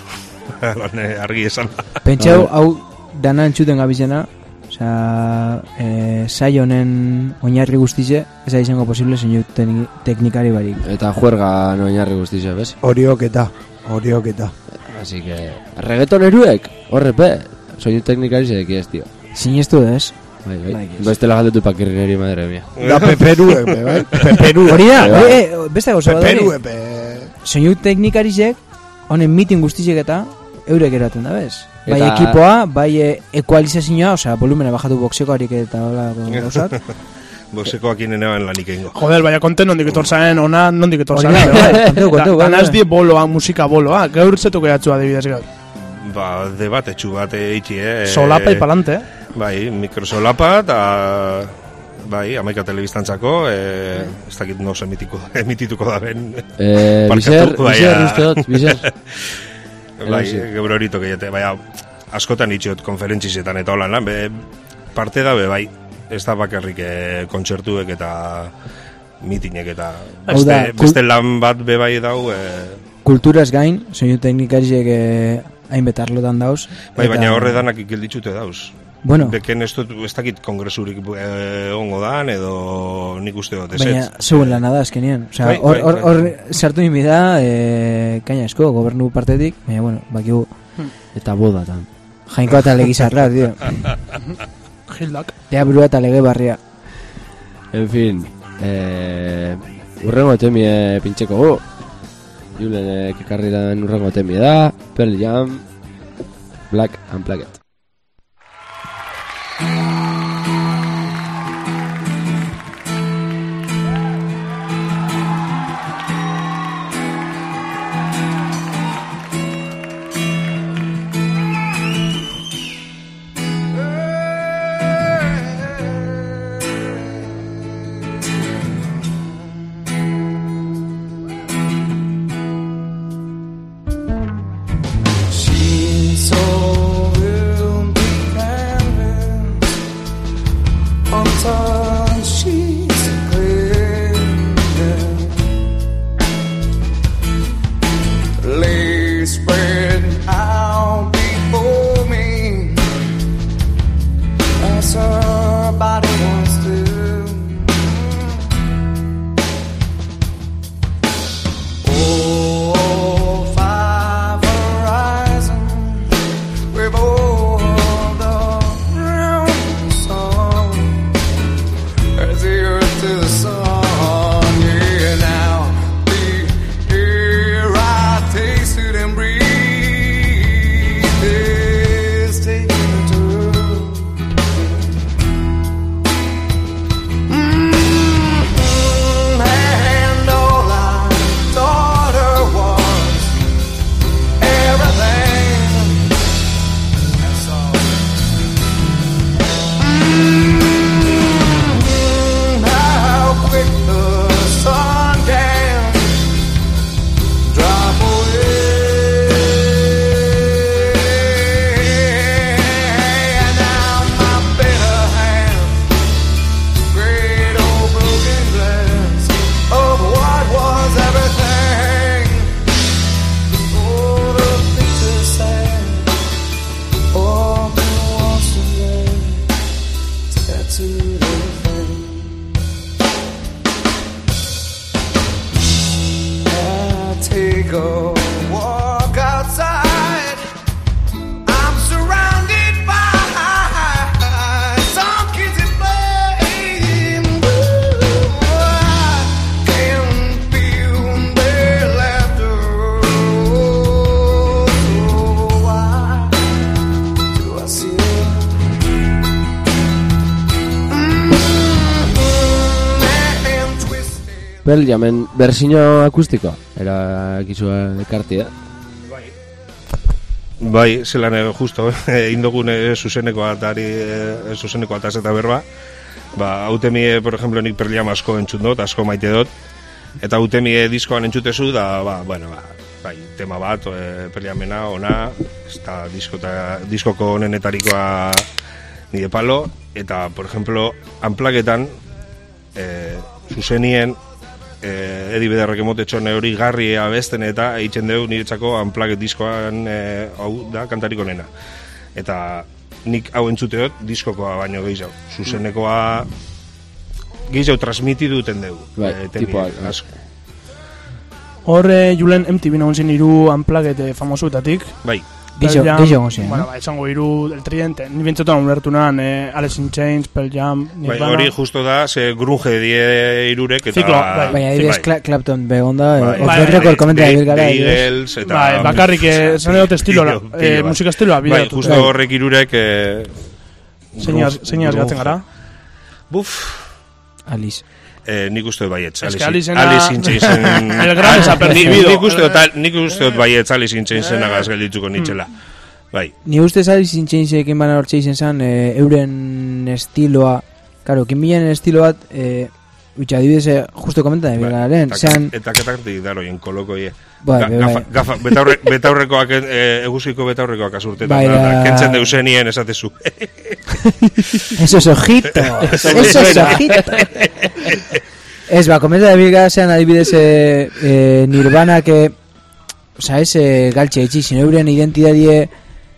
Argi esan. Pentsau, hau dana entzuten gabizena, osea, e, saio honen oinarri guztize, ez da izango posible zeinu teknikari barik. Eta juerga oinarri guztize, bez? Horioketa, horioketa. Así que, reggaetoneruek, horrepe, soinu teknikari zedeki ez, tío. Sinestu ez? Bai, bai. Beste la galdetu pakirrineri, madre mia. Da peperuek, bai? Peperuek. Hori da, e, e, beste gauza bat hori. Peperuek, be... Soinu teknikarizek, honen mitin guztizek eta eurek eraten da, bez? Bai Eta... ekipoa, bai ekualizazioa, osea, volumena bajatu boxekoarik eta hola gauzat. Boxekoak inenean lanik egingo. Joder, baina konten nondik etorzaen, ona nondik etorzaen. Konteu, konteu. Danaz die boloa, musika boloa, gaur zetuko jatzu adibidez gaur. Ba, debatetxu bat eitxi, eh? Solapa ipalante, eh? Bai, mikrosolapa eta... Bai, amaika telebistantzako, eh, ez dakit no emitiko, emitituko da ben. Eh, bizer, bizer, uste dut, bizer. Bai, gebre hori tokeiete, bai, askotan itxot konferentzietan eta holan, be, parte da, be, bai, ez da bakarrik eh, kontzertuek eta mitinek eta beste, da, beste lan bat be bai dau. Eh, Kulturaz gain, soinu teknikariek eh, hainbet arlotan dauz. Bai, eta... baina horre danak ikilditxute dauz. Bueno. Beken ez dut, ez dakit kongresurik eh, ongo dan, edo nik uste dut, ez. Baina, zeuen lana da, azkenien. Osea, Bai, hor, bai, hor, bai. hor sartu nimi da, e, kaina esko, gobernu partetik, baina, bueno, bakigu, Eta bodatan. jainkoa eta legizarra, tío. Gildak. Deabrua eta lege barria. En fin, eh, urrengo etemie pintxeko gu. Julen ekarri dan urrengo etemie da, Pearl Jam, Black Unplugged. She's so take a walk outside. I'm surrounded by some kids at playing blue. I can feel their laughter. Oh, why do I see it? Bel, jamen, berzino akustikoa, era kizu ekarti, eh? Bai, zelan eh, justo, eh, indogun eh, zuzenekoa atari, eh, zuzenekoa ataz eta berba. Ba, autemie, por ejemplo, nik Perliam asko entzut dut, asko maite dut. Eta autemie diskoan entzutezu, da, ba, bueno, ba, bai, tema bat, eh, Perliamena, ona, eta diskota, diskoko honenetarikoa nire palo. Eta, por ejemplo, Unplugged-etan, eh, zuzenien, eh, Edi Bederrek emotetxon hori garri abesten eta eitzen deu niretzako Unplugged diskoan eh, hau da kantariko nena. Eta nik hau entzuteot diskokoa baino gehiago. Zuzenekoa gehiago transmiti duten deu. Bai, eh, tipoak. teni, asko. Horre Julen M T V nagun zen iru Unplugged eh, famosuetatik. Bai. Gixo, Pearl Jam, gixo gozien, bueno, eh? ba, esango iru El Tridente. Ni bintzotan ulertu nahan, eh, Alice in Chains, Pearl Jam, Bai, Nirvana. hori justo da, ze grunge die irurek eta... Ziklo, bai. Baina adibidez Cla- Clapton begonda, Bai. off Bai, the record bai, komenta The- dabil gara. The adibidez. Eagles eta... Bai, bakarrik, eh, zan edot estiloa, Pilo, eh, pilo bat. musika estiloa Bai, bideratu. justo horrek irurek... Eh, Zeinaz grunge- gatzen gara? Buf, Alice. eh, nik uste dut baietz. Es que Alice Alicena- Alice in Chainsen... El gran desapercibido. Nik uste dut, nik uste dut baietz Alice in Chainsenagaz geldituko nitxela. Bai. Ni ustez Alice in Chainsekin bana hortxe izen zan, e, euren estiloa, karo, kinbilen estilo bat, e, utxa adibidez, e, justo komenta da bilgaren, zean, Eta ketaktik daroien kolokoie. Bai, Ga- bai, gafa, bai. gafa, betaurre, betaurrekoak, eh, eguzkiko betaurrekoak azurtetan. Bai, da, da- kentzen deusenien esatezu. eso es ojito, eso es ojito. Ez, ba, komenta da bilgaren zean adibidez e, e, Nirvana, que, oza, ez e, galtxe etxi, zin euren identidadie,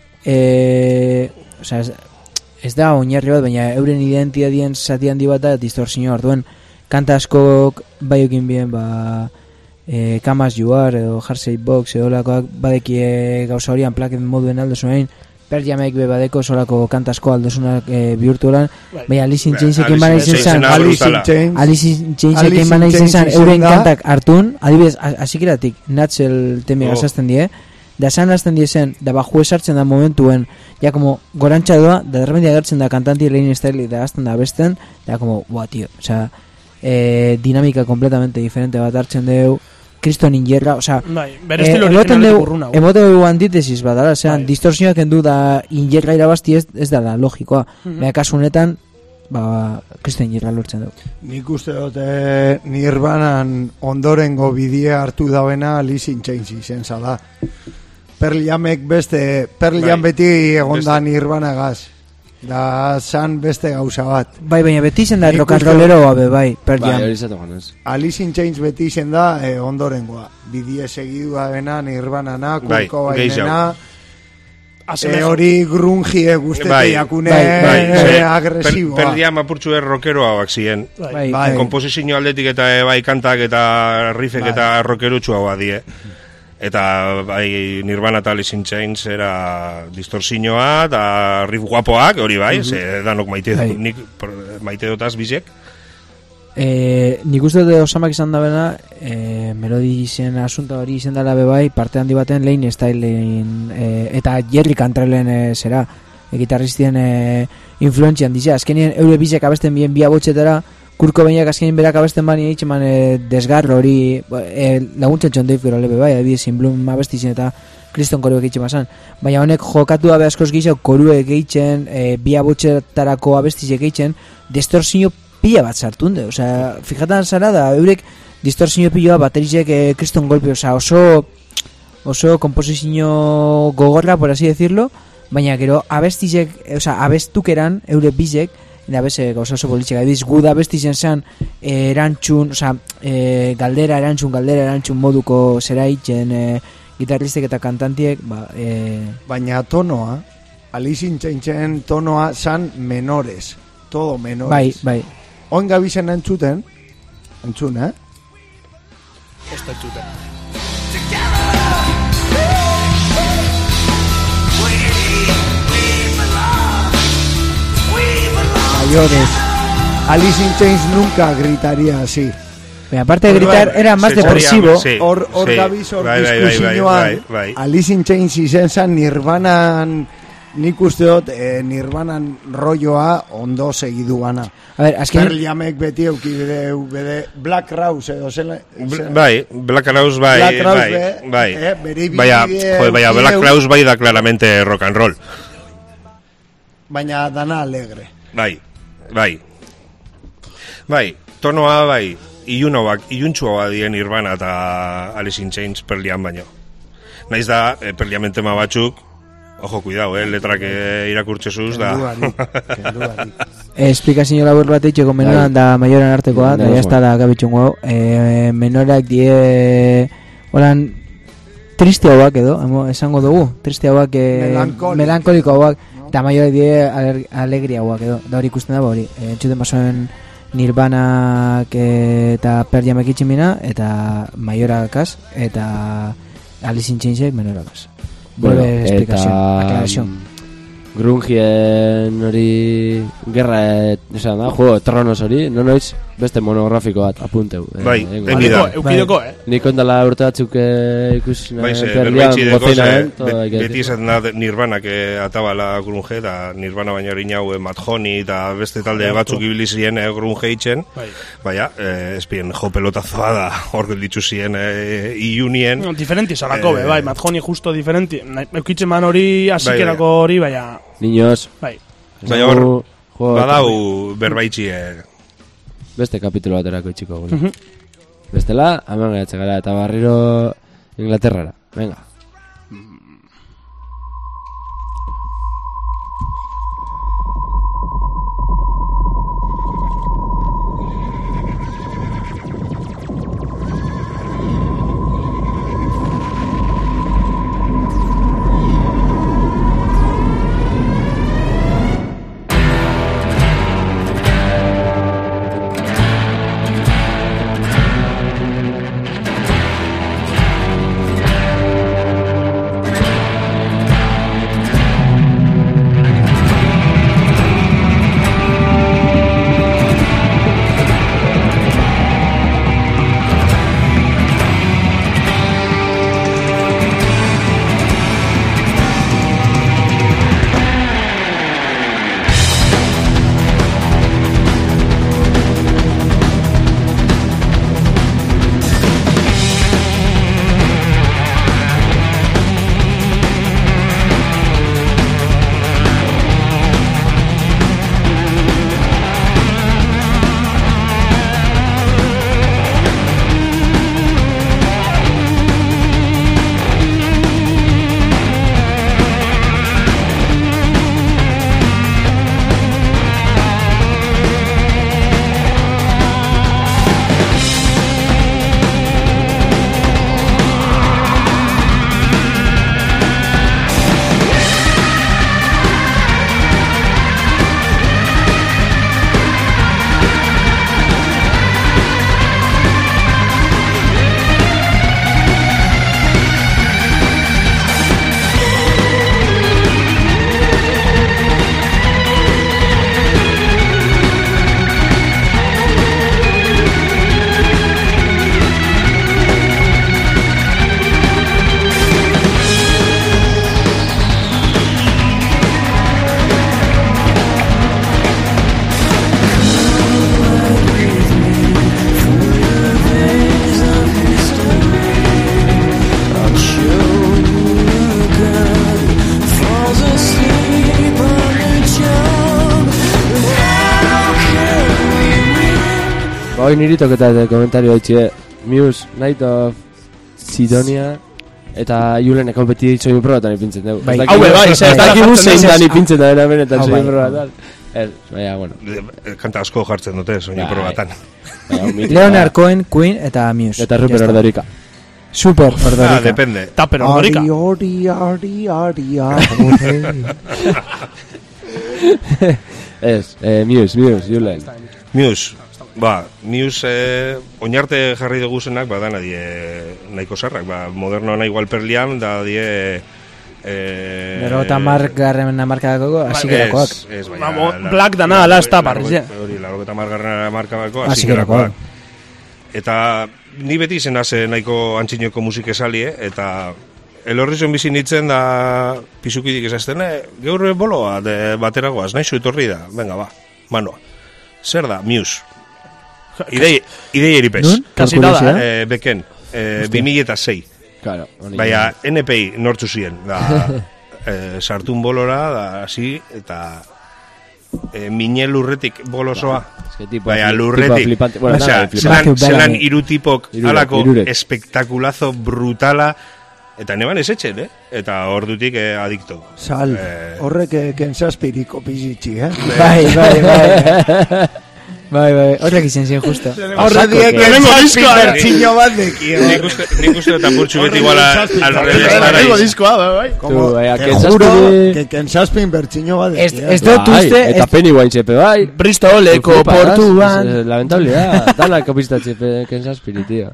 e, oza, ez, ez da oinarri bat, baina euren identidadien zati handi bat da distortzio orduen, kanta askok baiokin bien, ba, e, Kamas Juar edo Jersey Box edo lakoak badekie gauza hori Unplugged moduen aldo zuen, Pearl Jamek be badeko solako kanta asko aldozunak e, bihurtu lan, baina Alice in Chainsekin bana izen zan, Alice in Chains. Alice in Chainsekin Alice bana in izen Chains zan, izen euren da. kantak hartun, adibidez, hasikeratik Natxel temia Oh. gazazten die, da san hasten die zen, da baju esartzen da momentuen, ja como gorantxa doa, da derremendi agertzen da kantanti lehin style da azten da besten, da como, buah, tío, o sea, eh, dinamika completamente diferente bat hartzen deu, Kriston injerra, o sea, Bai, bere estilo emoten originaletik deu, urruna. emoten deu antitesis bat, dara, zean, Bai. distorsioak endu da injerra irabazti ez, ez da logikoa, Mhm. baina kasu honetan, ba, Kriston injerra lortzen deu. Nik uste dut eh, Nirvanan ondorengo bidea hartu dauena Alice in Chains izen zala. Pearl Jamek beste, Pearl Jam Bai. beti egonda Beste. Nirvanagaz. Da san beste gauza bat. Bai, baina beti izen da Nik rock and uste- rollero gabe, bai, Pearl Bai, Jam. hori zato ganez. Alice in Chains beti izen da eh, ondorengoa. Bidie segidua bena Nirvanana, Bai, Kurko gehiago. bainena. Asemeja. E hori grungie guztete Bai, jakune bai, Bai, eh, ze, agresiboa. per, perdia mapurtxu er rockeroak ziren. Bai. Bai, Bai. Komposizio aldetik eta eh, bai kantak eta riffek Bai. eta rockerutxua die. Eta bai Nirvana eta Alice in Chains era distorsioa eta riff guapoak, hori bai, ze danok maite Bai. dut, nik por- maite dutaz bizek. E, nik uste dut Osamak izan da bena, e, melodi izen asunta hori izen dela bebai, parte handi baten lehin stylein, e, eta Jerry Cantrellen e, zera, e, gitarristien e, influentzia handizia, azkenien eure bizek abesten bien bia botxetara, Kurko Bainak azkenien berak abesten bani egitxe man e, desgarro hori, e, laguntzen txon Dave Grohl bebai, adibidez in Bloom abestizien eta Kriston koruek egitxe mazan, baina honek jokatu dabe askoz gehiago koruek egitxen, e, bia botxetarako abestizek egitxen, distortzio pila bat sartun de, osea, fijatan zara da, eurek distortzio piloa baterizek eh, kriston golpe, osea, oso oso komposizio gogorra, por así decirlo, baina gero abestizek, eh, osea, abestukeran eure bizek, da beze gauza oso politxek, adiz, gu da abestizen zan eh, erantzun, osea, eh, galdera erantzun, galdera erantzun moduko zera itzen eh, gitarristek eta kantantiek, ba, eh, Baina tonoa, Alice in Chainsen tonoa san menores. Todo menores. bai, bai. Oin gabizen entzuten, entzun, eh? Ez da entzuten. Together mayores. Alice in Chains nunca gritaría así. Pero aparte de gritar, era más depresivo. Sí, Hor hor sí. gabiz hor Bai, bai, bai, diskusioan, bai, bai. Alice in Chains izen zan Nirvanan, nik uste dut eh, Nirvanan rolloa ondo segidu gana. A ver, azken... Pearl Jamek beti euki bede, bede Black Crowes edo zela... Bl- Bai, Black Crowes bai, Black Crowes bai, be, bai. eh, bere Baina, bide joder, baina euki Black eu, Crowes bai da claramente rock and roll. Baina dana alegre. Bai, bai. Bai, tonoa bai, ilunoak, iluntxua dien Nirvana eta Alice in Chains Pearl Jam baino. Naiz da, eh, Pearl Jamen tema batzuk, ojo, cuidado, eh, letrak eh, irakurtzezuz da. Kenduari, kenduari. Esplikazio labur bat itxeko menoran da maioran artekoa, da jazta da gabitxungo. E, menorak die... Holan, triste hauak edo, emo, esango dugu, triste hauak, e, Melankoliko. melankoliko hauak, eta maiorak die aler, alegria hauak edo, da hori ikusten dago hori. E, entzuten basoen Nirvanak e, eta Pearl Jamek itximina, eta maiorakaz, eta Alice in Chainsek menorakaz. Bueno, Breve explicación, aclaración. Grungien hori gerra, esan da, Juego de Tronos hori, no noiz beste monografiko bat apunteu. Bai, eh, egi da. Eukideko, eh? Nik ondala urte batzuk eh, ikusi Bai, ze, Pearl Jam berbaitzi deko, gozena, ze, eh, todo be- hay que beti decir. izaten da Nirvana que atabala grunge, eta Nirvana baina hori nau, eh, Matt Honey eta beste talde batzuk ibili ziren eh, grunge itzen, Bai. baina, eh, espien jo pelotazoa da, hor gelditu ziren eh, iunien. No, diferenti salako, Eh, be, bai, Madjoni justo diferenti. Eukitzen man hori, asikerako Bai, hori, baina... Niños, Bai. Baina hor, Juego de badau berbaitzi, eh, beste kapitulo baterako itxiko gure. Mhm. Bestela, haman gehatze gara, eta barriro Inglaterrara. Venga. Ba, hoi niri toketa eta komentario haitxe, Muse, Night of Sidonia, eta Julenek kompeti soinu probatan ipintzen dugu. Bai. Hau be, bai, Ez dakigu zein dan ipintzen da bera benetan Hau soinu bai. probatan. Ez, baina, bueno. eh, kanta asko jartzen dute, soinu Bai. probatan. Baina, un mitiko, Leonard Cohen, Queen eta Muse. Eta Rupert Ya está. Ordorika. Super Ah, Ordorika. depende. Taper ordorika. Ari, ari, ari, ari, Ez, eh, Muse, Muse, Julen. Muse, ba, Muse eh, oinarte jarri dugu zenak, ba, dana die nahiko sarrak, ba, modernoa nahi igual Pearl Jam, da die Eh, Berrogeta margarren amarkadako, asikerakoak. Ez, ez, Ba, baina... bo- la- Black dana, la- ala ez da la- parriz, ja. Hori, larogeta margarren amarkadako, Asikerakoak. asikerakoak. Eta ni beti izen haze nahiko antzinoko musik esalie, eta elorrizuen bizi nitzen da pisukidik esazten, eh, gaur boloa de bateragoaz, nahi etorri da, venga, ba, manoa. Zer da, Muse. Idei, idei eripez. Nun? Kasitada, Eh, beken, eh, bi mila eta sei. Claro, hori. Baina N P I nortzu ziren, da, eh, sartun bolora, da, hasi, eta eh, mine lurretik bolosoa. Es que tipo, Baina tipo lurretik. flipante. Bueno, Osea, nada, flipante. Matthew zelan, zelan Bellamy. iru tipok Hirurek, alako hirurek. espektakulazo brutala, eta neban ez etxen, eh? Eta ordutik eh, adikto. Sal, Eh, horrek eh, kensaspiriko pizitxi, eh? Bai, bai, bai. Bai, bai, horrek izan ziren justo. Horre diek Lehenengo diskoa, eh? kensaspirtxino bat dekio. Nik uste, nik uste eta purtsu beti iguala al revés Lehenengo ara diskoa, bai, bai. Tu, baina, Te Kansas juro City- que kensaspin bertxino bat Ez, dekio. ez dut Bai, uste... eta ez- Pennywise epe bai. Bristoleko Flipas, portuan. es, eh, Lamentable da, danak opistatxe Kansas City, tío.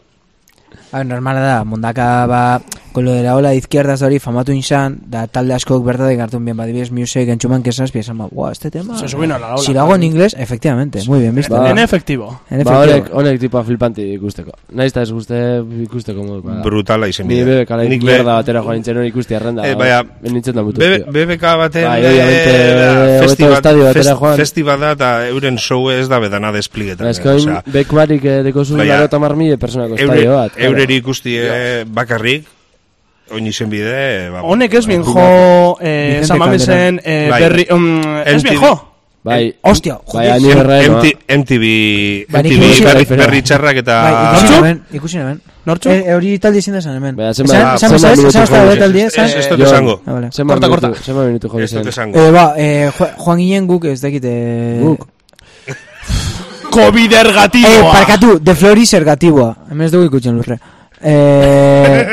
A ver, normala da, mundaka ba, con lo de la ola de izquierdas hori famatu insan, da talde askok berdadik hartun bien, badibidez music entxuman que esas piezan, ba, wow, este tema... Se subieron a la ola. Si lo hago en inglés, efectivamente, muy bien, ¿viste? Ba. En efectivo. En Ba, honek, efectivo. honek tipa flipante ikusteko. Naiz eta ez guste ikusteko moduko. da. brutala izen Ni bide. bebe kala Nik mierda be- batera joan nintzen hori ikusti arrenda. Eh, baina, nintzen da mutu. B B K baten Bai, eh, obviamente, da, hobeto festival, estadio batera fest, joan. festival da eta euren show ez da bedana despliegetan. Ez koin, osea, bek barik eh, deko zu Baina, laro tamar mila personako eure, estadio bat. claro. eureri ikusti eh, bakarrik, oin izen bide... Ba, Honek ez bien jo, eh, Vicente Samamesen, eh, Bai. berri, um, ez bien M T V. jo. Bai, Hostia, bai, joder. ani berraen, M T- M T V, Bai, M T nik V ikusi- berri, Bai, berri txarrak eta... Bai, ikusi Nortzuk? neben, ikusi neben. Nortzu? Eh, hori talde izin desan hemen. Baina, Esan, zenbat- esan, zenbat esan, minutu esan, esan, jo esan, talde, Ez esan. ez dut Jo. esango. Ah, vale. zenbat Korta, minutu, korta. zenbat minutu jo Ez dut zen. esango. Eh, ba, eh, Jo- Juan Guillen guk ez dakit... Eh, Guk. Covid Eh, ergatiboa. parkatu, de Floris ergatiboa. Hemen ez dugu ikutzen lurre. Eh...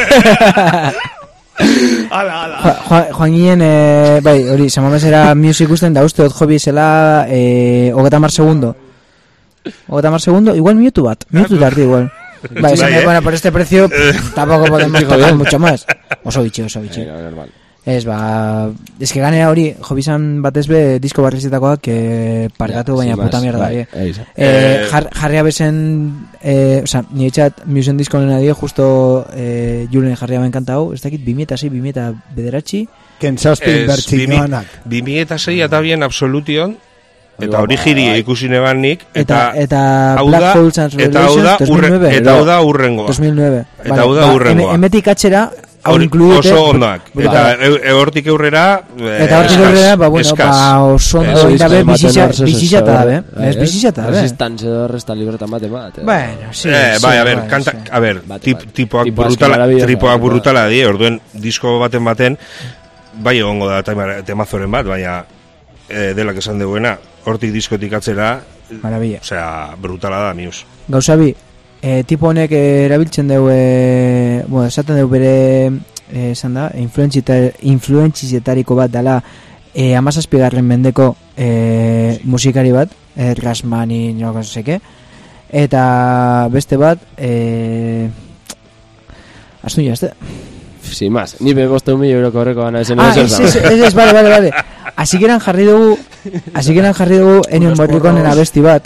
Ala, ala. Juan, Juan, Juan Guillen, eh, bai, hori, Samamesera music usten da uste dut jobi zela eh, hogeta mar segundo. Hogeta mar segundo, igual minutu bat, minutu tarde igual. Bai, esan Bai, que, eh. bueno, por este precio pff, tampoco podemos tocar mucho más. Oso bitxi, oso bitxi. Venga, normal. Ez, ba, ez que ganea hori, jobizan batez be disko barrizetakoak que parkatu Ja, baina sin puta más, mierda. bai, eh. egiza. Eh, Eh, jar, jarria bezen, eh, o sea, ni etxat musen disko nena die, justo eh, Julen jarria ben kantau, ez dakit, bimieta sei, bimieta bederatzi, Kensaspin Ez, bertxinoanak. bi mila eta sei eta bien absolution, eta Bai, hori jiri bai. ikusi neban nik, eta, eta, eta hau Black da, Holes and eta hau da, Revelations, urre, dos mil nueve. eta hau da urrengoa. dos mil nueve. Eta hau da hurrengoa. Ba, em- emetik atxera, hau Hori incluyete... oso ondak. brutal. Eta e- e- hortik eurrera... eh, Eta hortik eskas, aurrera, ba, bueno, eskas. ba, oso Ez, ondo Eso indabe, disko bizitza, ematen hor, bizitza eso, eta eso, dabe. bai, Ez bizitza eta dabe. Resistance edo resta libreta mate bat. eh. Bueno, sí. Eh, sí, bai, a ber, bai, kanta, sí. a ber, Bate, tip, bate. tipoak Tipo aski brutala, maravilloso, tripoak tipo. brutala die, orduen disko baten baten, bai egongo da tema- temazoren bat, baina eh, delak esan duena, hortik diskotik atzera, Maravilla. osea, brutala da, Muse. Gauza bi, eh, tipo honek eh, erabiltzen deu, eh, bueno, esaten deu bere, eh, esan da, influentzietariko bat dela, eh, amazazpigarren mendeko eh, musikari bat, eh, Rasmani, no seke, eta beste bat, eh, astu jo, este. Sin más, ni be boste un mil euroko horreko gana esen Ah, eso ez, ez, ez, ez, bale, bale, bale. Así que eran jarri dugu, así que eran jarri dugu Ennio Morriconen abesti bat,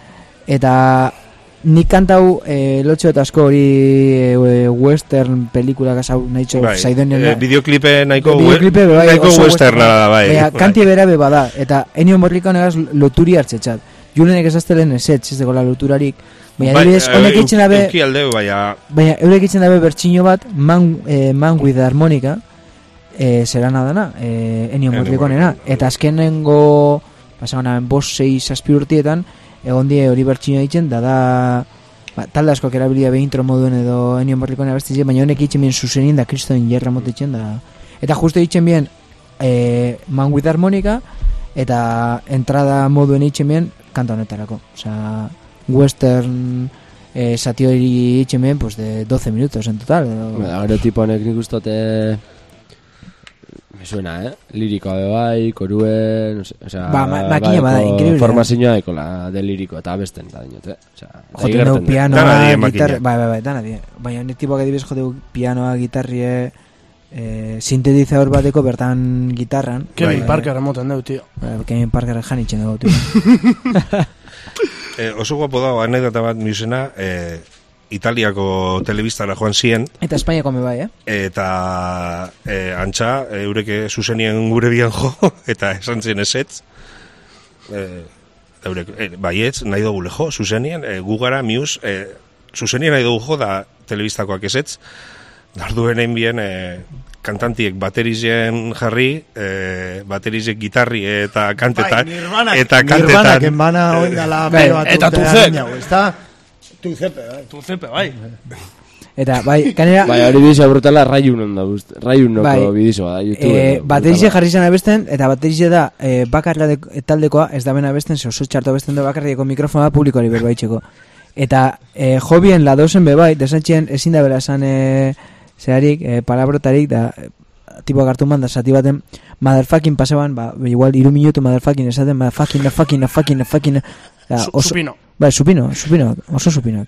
eta nik kantau eh, lotxo eta asko hori eh, western pelikula gasau nahi txo Bai, zaidonen eh, videoklipe nahiko, Videoklipe, bai, nahiko oso westerna da, bai. Baina, Bai. kanti bera be bada, eta Ennio Morriconegaz loturi hartzetxat. Julenek ezaztelen ezetz, ez dekola loturarik. Baina, Bai, adibidez, eh, honek itzen dabe, euki aldeu, baina... baina, eurek itzen dabe bertxino bat, man, eh, man with harmonica, eh, zerana dana, eh, Ennio Ennio Morriconena. Morricone. Eta azkenengo, pasagana, bost, sei, zazpi urtietan, egon die hori bertxino ditzen, da da, ba, talde askoak erabilia be intro moduen edo Ennio Morricone abestitzen, baina honek itzen bien zuzenin da Kristoin jerra motitzen da. Eta justo itzen bien, eh, man with harmonica, eta entrada moduen itzen bien, kanta honetarako. Osea, western eh, zati hori itzen bien, pues de doce minutos en total. Edo... Gero tipo honek nik ustote... Me suena, eh? Lirikoa be bai, korue, no sé, o sea... Ba, ma- makina bada, increíble. Formazioa ekola de liriko, eta besten da dinot, eh? O sea, Joten dugu Dana pianoa, die gitarra... makina. Bai, bai, bai, dana die. Baina honek tipoak adibidez jote pianoa, gitarrie... eh, sintetizador bateko bertan gitarran. Kevin eh, Parker emoten deu, tio. eh, Kevin Parker janitzen dugu, tio. Eh, oso guapo dago, anekdota bat miusena, eh, Italiako telebistara joan ziren, Eta Espainiako me bai, eh? eta eh, antxa, eh, eureke zuzenien gure bian jo, eta esan zien ezetz, eh, eurek, eh, baietz, nahi dugu lejo, zuzenien, eh, gugara, mius, eh, zuzenien nahi dugu jo, da telebistakoak ezetz, darduen egin bien, eh, kantantiek baterizien jarri, eh, baterizek gitarri eta kantetan, Bai, Nirvanak, eta Nirvanak kantetan, enbana oindala Bai, pelo bat eta urtea Tuzek. gainago, ezta? Tuzepe, bai. Tuzepe, bai. Eta, bai, kanera... Bai, hori bizia brutala raiunon da guzti. Raiunoko Bai. bidizoa da, YouTube. Eh, baterize jarri zen abesten, eta baterize da eh, bakarra de, taldekoa, ez da ben abesten, ze oso txarto abesten da bakarrieko mikrofonoa publikoari berbaitxeko. Eta eh, jobien ladozen bebai, desantxien ezin da bela esan eh, zeharik, eh, palabrotarik, da eh, tipo hartu man da zati baten motherfucking pasaban, ba, igual iru minutu motherfucking esaten, motherfucking, fucking, fucking, fucking, da, Su- oso, supino. Bai, supino, supino, oso supinoak.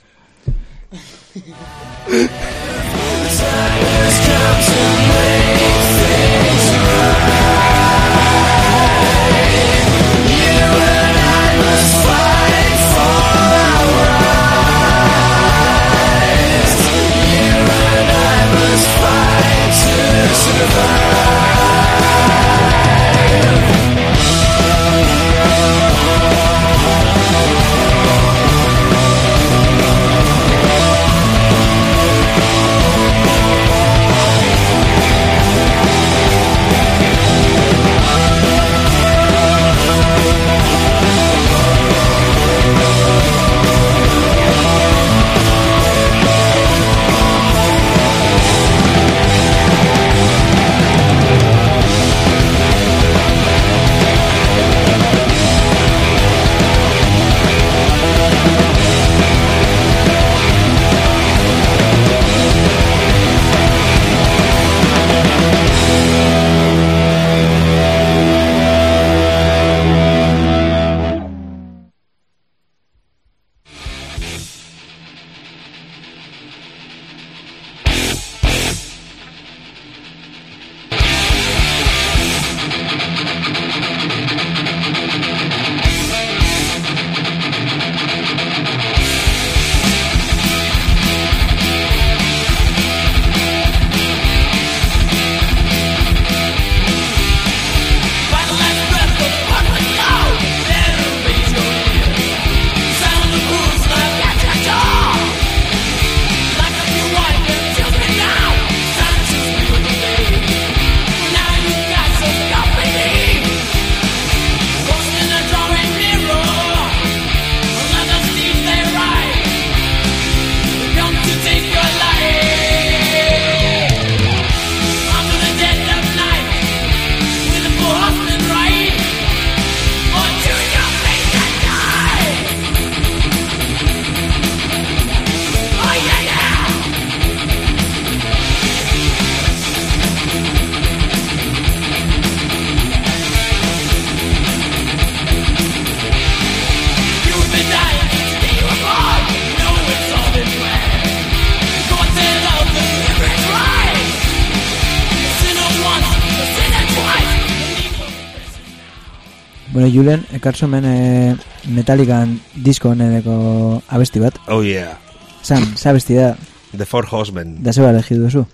Bueno, Julen, ekartzo men e, Metallican disko honeneko abesti bat. Oh yeah. San, za abesti da. The Four Horsemen. Da zeba elegidu duzu.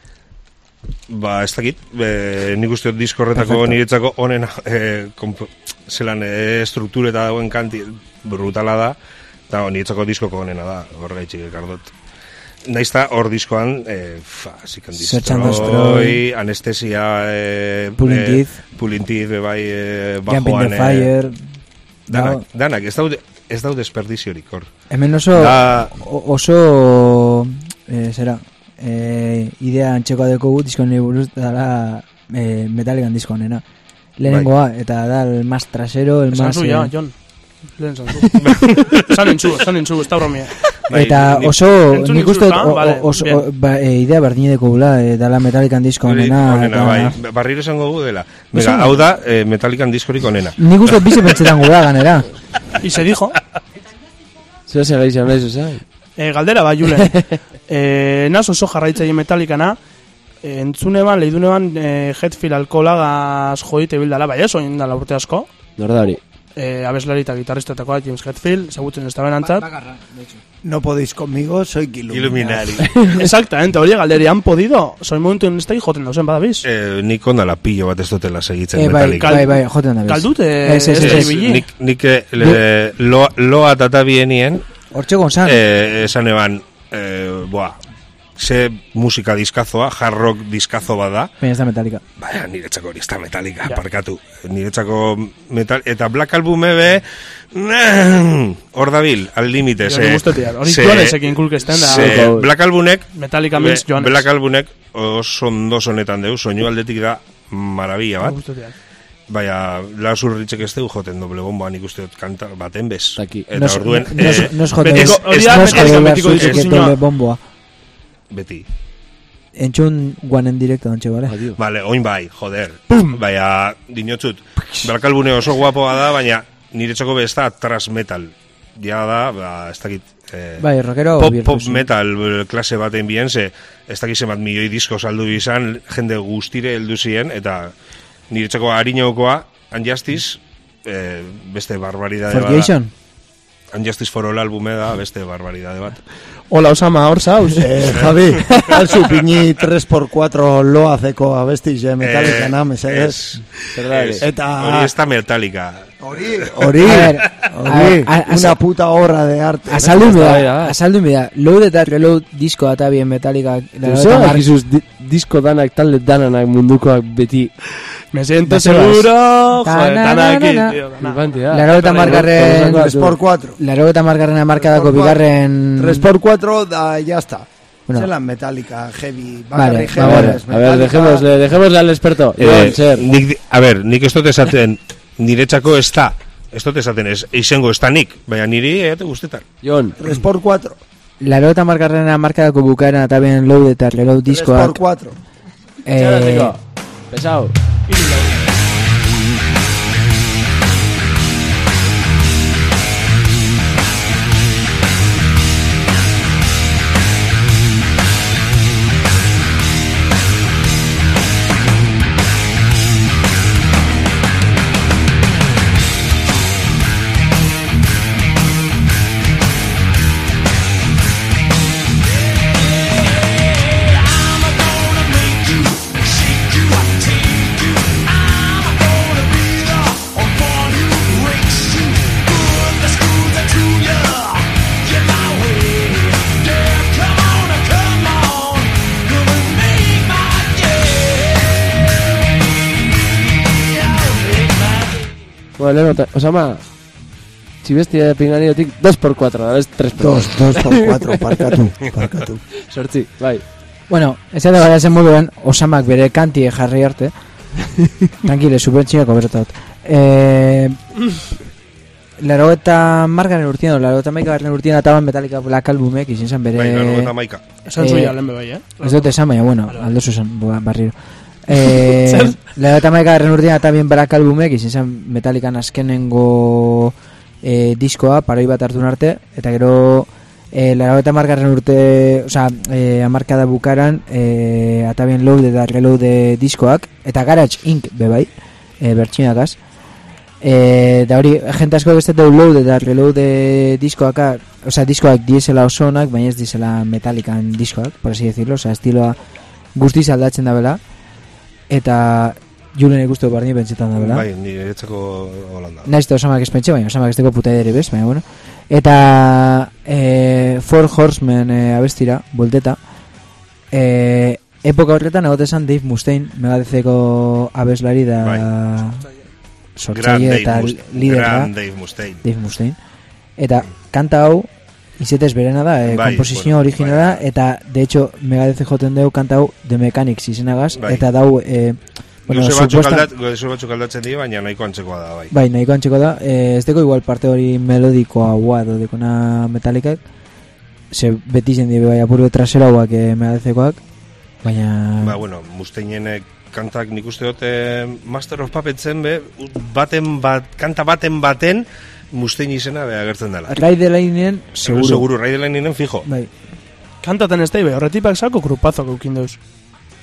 Ba, ez dakit, e, nik uste dut disko horretako Perfecto. niretzako onena, e, komp- zelan e, struktureta dagoen kanti brutala da, eta niretzako diskoko onena da, horregaitxik ekardot. Naizta hor diskoan, e, fa, zikan Search and destroy, Destroy, anestesia, e, Pulling e, Teeth, Pulling Teeth, bai, e, Jump in bajoan, the Fire. danak, Da- danak, ez daude, ez daude desperdiziorik hor. Hemen oso, Da- o- oso, eh, zera, eh, idea antxekoa dekogu disko honi buruz, dala eh, Metallican disko honena. Lehenengoa, eta da el más trasero, el Esan más... zu, eh, ja, Jon. Lehen zan zu. Esan entzu, esan entzu, ez da bromia. Bai, Eta ni- oso, Entzun nik uste dut, dizut, ah, o- vale, o- oso, bien. o- ba, e, idea berdin deko gula, e, dala Metallican disko Hori, honena. onena, eta- bai. Barriro esango gu dela. Bega, Esan. hau da, eh, Metallican diskorik onena. Nik uste dut bize pentsetan gula ganera. Y se dijo, Zer zer gaiz, oza? eh, galdera ba, Julen. eh, naz oso jarraitzaile Metallicana, e, entzune ban, lehidune ban, e, Hetfield alkoholagaz jodite bildala, bai ez, oin dala urte asko. Nor da hori? E, abeslari eta gitarristatako James Hetfield, ezagutzen ez da benantzat. No podéis conmigo, soy Illuminati. Exactamente, hori galderi, han podido? Soy momentu en este joten dauzen badabiz? Eh, nik ondala pillo bat ez dutela segitzen Eh, bai, Metallica. bai, bai, joten da bez. Kaldute, Ez, ez, ez, ez, ez. ibili. Nik, nik eh, le, lo, loa tata bienien, Hortxe gonzan. eh, esan eban, eh, boa, ze musika diskazoa, hard rock diskazo bada, Baina ez da Metallica. baina niretzako hori ez da Metallica, ja. Parkatu. Niretzako metal, eta Black Album ebe, hor dabil, al límite. Hori guztetia, hori Joanesekin kulkesten da. Se, Black Albumek, Metallica means Joanes. Black Albumek oso ondo sonetan deu, soinu aldetik da maravilla bat. Baina, Lars Ulrichek ez dugu joten doble bomboan ikuste dut kanta baten bez. Taki. Eta Nos- orduen... nos- eh, nos joten betiko- ez- hori da nos Metallica joten betiko Lars dizu, Ulrichek zinua. doble bomboa. beti. Entzun guanen direkto dontxe, bale? Vale, oin bai, joder. Baina, dinotzut, Black Albune oso guapoa da, baina niretzako be ez da thrash metal. Ja da, ba, ez dakit... Eh, Bai, rockero pop, virtuoso. pop metal eh, klase baten bien, ze ez dakit zemat milioi disko saldu izan, jende guztire heldu ziren, eta niretzako harinaukoa, Unjustice, eh, beste barbaridade For bada. Jason? Unjustice for All albume da, beste barbaridade bat. Hola, Osama, hor zauz. Eh, Javi, alzu pini tres por cuatro loazeko abestiz, eh, Metallica, na, mesedez. Ez, Eta... hori ez da Metallica. Hori, hori, A ver, hori, a- a- una puta obra de arte. Azaldu Bai, da, bai. azaldu da. Load eta Reload disko eta bien Metallica. Zer dakizuz di, disko danak, talde dananak mundukoak beti Me siento Basebas. seguro, joder, Ta- na- dana na- aquí, na- tío, dana. flipantea. Laro eta margarren... tres por cuatro. Laro eta margarren amarkadako Tres por cuatro. bigarren... tres por cuatro, da, ya está. Bueno. Zelan Metallica, heavy, Vale, bakarrik A heavy, ver, ez, a ver, Metallica- dejémosle, dejémosle al experto. Eh, Jon, zer. nik, di- a ber, nik ez dut esaten, niretzako ez da, ez dut esaten, ez, izango ez da nik, baina niri eate guztetan. Jon, tres por cuatro. Laro eta margarren amarkadako bukaeran eta bien Load eta Reload tres por diskoak... cuatro. eh, txarateko. Pesao. Bueno, Leno, ta- Osama, txibestia pinganiotik dos por cuatro, da bez tres por Dos, dos por cuatro, parkatu, parkatu. Sortzi, bai. Bueno, ez da gara zen moduan, Osamak bere kantie jarri arte. Tranquile, subentziako bertot. Eh, Laro eta margarren urtien, laro eta maika garren urtien ataban Metallica Black Albumek izin zen bere... Bai, laro eta maika. Esan Eh, zuia lehen bai, eh? Ez dut esan, baina, bueno, aldo zuzan, barriro. Eh, Laro eta maika garren urtien ataban Black Albumek izin zen Metallican azkenengo eh, diskoa, paroi bat hartun arte, eta gero... Eh, Laro eta margarren urte, oza, eh, amarkada bukaran, eh, atabien Load eta Reload diskoak, eta Garage Incorporated bebai, eh, bertxinakaz. Eh, da hori, jente asko beste deu Load eta Reload diskoak, oza, diskoak diesela oso onak, baina ez diesela Metallican diskoak, por así decirlo, oza, estiloa guztiz aldatzen da bela, eta Julen ikustu barni bentsetan da bela. Bai, niretzako holanda. Naiz eta Osamak espentxe, baina Osamak ez teko puta edere bez, baina bueno. Eta e, Four Horsemen e, abestira, volteta. E, epoka horretan egote esan Dave Mustaine, Megadetheko abeslari da Bai. Gran sortzaile Dave eta Mustaine. lider da. Gran Dave Mustaine. Dave Mustaine. Eta kanta hau izetez berena da, e, Bai, komposizio bueno, originala, bai. eta de hecho Megadeth joten deu kanta hau The Mechanics izenagaz, Bai. eta dau e, bueno, Luze batzuk, supuesta- aldat, luze batzuk aldatzen dira, baina nahiko antzekoa da, bai. Bai, nahiko antxeko da. Eh, ez deko igual parte hori melodikoa hua edo dekona Metallicak. Se beti zen dibe bai apurbe trasera hauak eh, megadezekoak. Baina... Ba, bueno, Mustainen eh, kantak nik uste dut eh, Master of Puppets zen be, baten bat, kanta baten baten Mustaine izena be agertzen dela. Ride Line-en, seguro. Seguro, Ride Line-en fijo. Bai. Kantaten ez daibe, horretipak zako krupazok eukin deuz.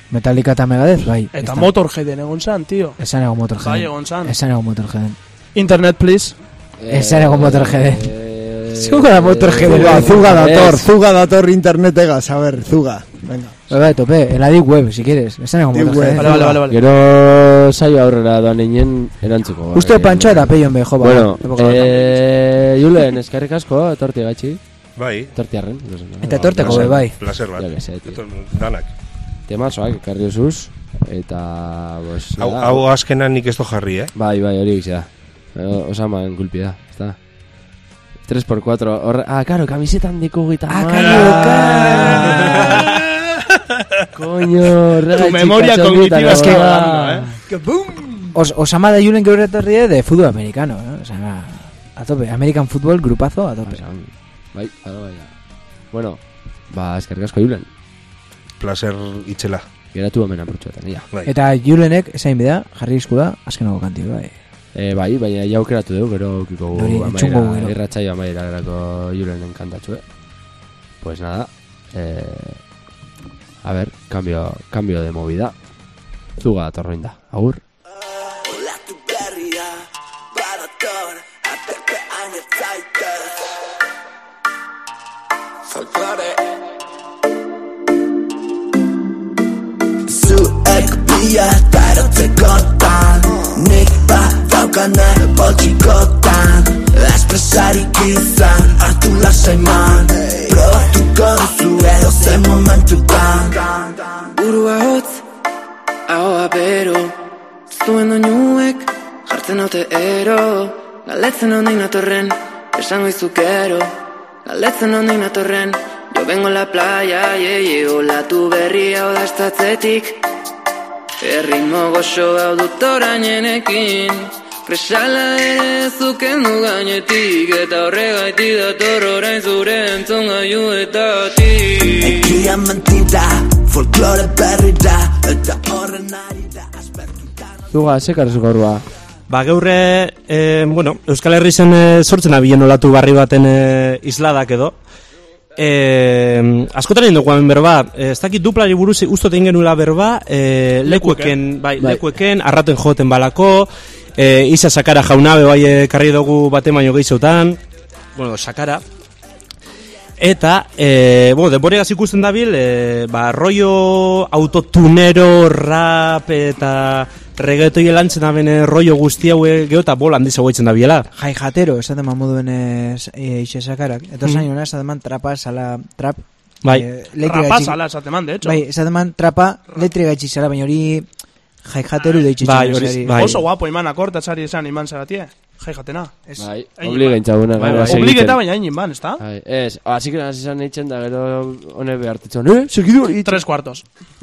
Metallica eta Megadeth, bai. Eta Motorheaden egon zan, tio. Esan egon Motorheaden. Bai, egon zan. Esan egon Motorheaden. Internet, please. Esan egon Motorheaden. Zuga da Motorheaden. Zuga, zuga dator, zuga dator internetegaz, a ver, zuga. Venga. Bai, bai, tope, el Adic Web, si quieres. Esan egon Motorheaden. Vale, vale, vale, vale. Gero saio aurrera doan einen erantzuko. Uste Pantxo eta Peion beho, ba. Bueno, eh, Julen, eskerrik asko, etorti gatxi. Bai. Etortiarren. Eta etorteko be, bai. Placer bat. Ja, que sé, tío. Danak. Temazoak, ekarri osuz, eta... Pues, Hau, nada, hau azkenan nik ez do jarri, eh? Bai, bai, hori egize da. Eh, Osaman kulpi da, ez da. tres por cuatro, horre... Ah, karo, kamisetan diko gita. Ah, karo, Coño, Tu memoria cognitiva es que va. Que boom. Os, Osama de Julen gaur etorri de fútbol americano, ¿no? O sea, a tope. American Football, grupazo, a tope. Bai, bai, bai. Bueno, ba, eskerrik asko Julen. Placer itxela. Geratu hemen apurtxoetan, ia. Bai. Eta Julenek, esain bida, jarri izkuda, azkenago kanti, bai. Eh, bai, baina ja aukeratu dugu, gero kiko Hori, txungo amaira, gero. irratxaio amaira gerako Julenen kantatxue. Pues nada, eh, a ver, cambio, cambio de movida. Zuga torroin da, agur. Olatu berria, badator, aterpean ez zaitez. Folklore. Zuek bia eta erotzekotan, nik bat daukane poltsikotan. Espresarik izan, hartu lasaiman, probatuko duzu edo zen momentutan. Burua hotz, ahoa bero, zuen doinuek jartzen haute ero. Galetzen hondik natorren, esango izukero. Galetzen hondik natorren, yo vengo a la playa, ye, ye, olatu berria odastatzetik. Erritmo goxo hau dut orainenekin, presala ere zuken du gainetik, eta horregaitik dator orain zure entzun gaiuetatik. Egia mentira, folklore berri da, eta horren ari da aspertuta. Zuga, sekarzu gaurua. Ba, geurre, eh, bueno, Euskal Herri zen eh, sortzen abien olatu barri baten eh, isladak edo. Eh, askotan egin dugu hemen berba, eh, ez dakit duplari buruz ustot egin genula berba, eh, lekueken, bai, bai. lekueken, arraten joten balako, eh, Isa Sakara jaunabe bai eh, karri dugu bate baino gehizeutan, bueno, Sakara. Eta, eh, bueno, denboregaz ikusten dabil, eh, ba, rollo autotunero, rap eta reggaetoi lantzen da bene rollo guzti haue geho eta bol handiz hauetzen da biela. Jai jatero, esaten man moduen eixe sakarak. Eta Mm. zain hona, esaten man trapa, sala, trap. Bai. eh, letre Rapa gaitxik- sala esaten man, de hecho. Bai, esaten man trapa, letre gaitxik zara, baina hori jai jateru deitxe Bai, hori- bai. Oso guapo iman akorta txari esan iman zaratie. Jai jatena. Bai, Hain obligentza guna. Bai, bai. Obligeta baina hain iman, ez da? Bai, ez, así que hasi izan eitzen da, gero hone behartitzen, eh, segidori. Tres cuartos.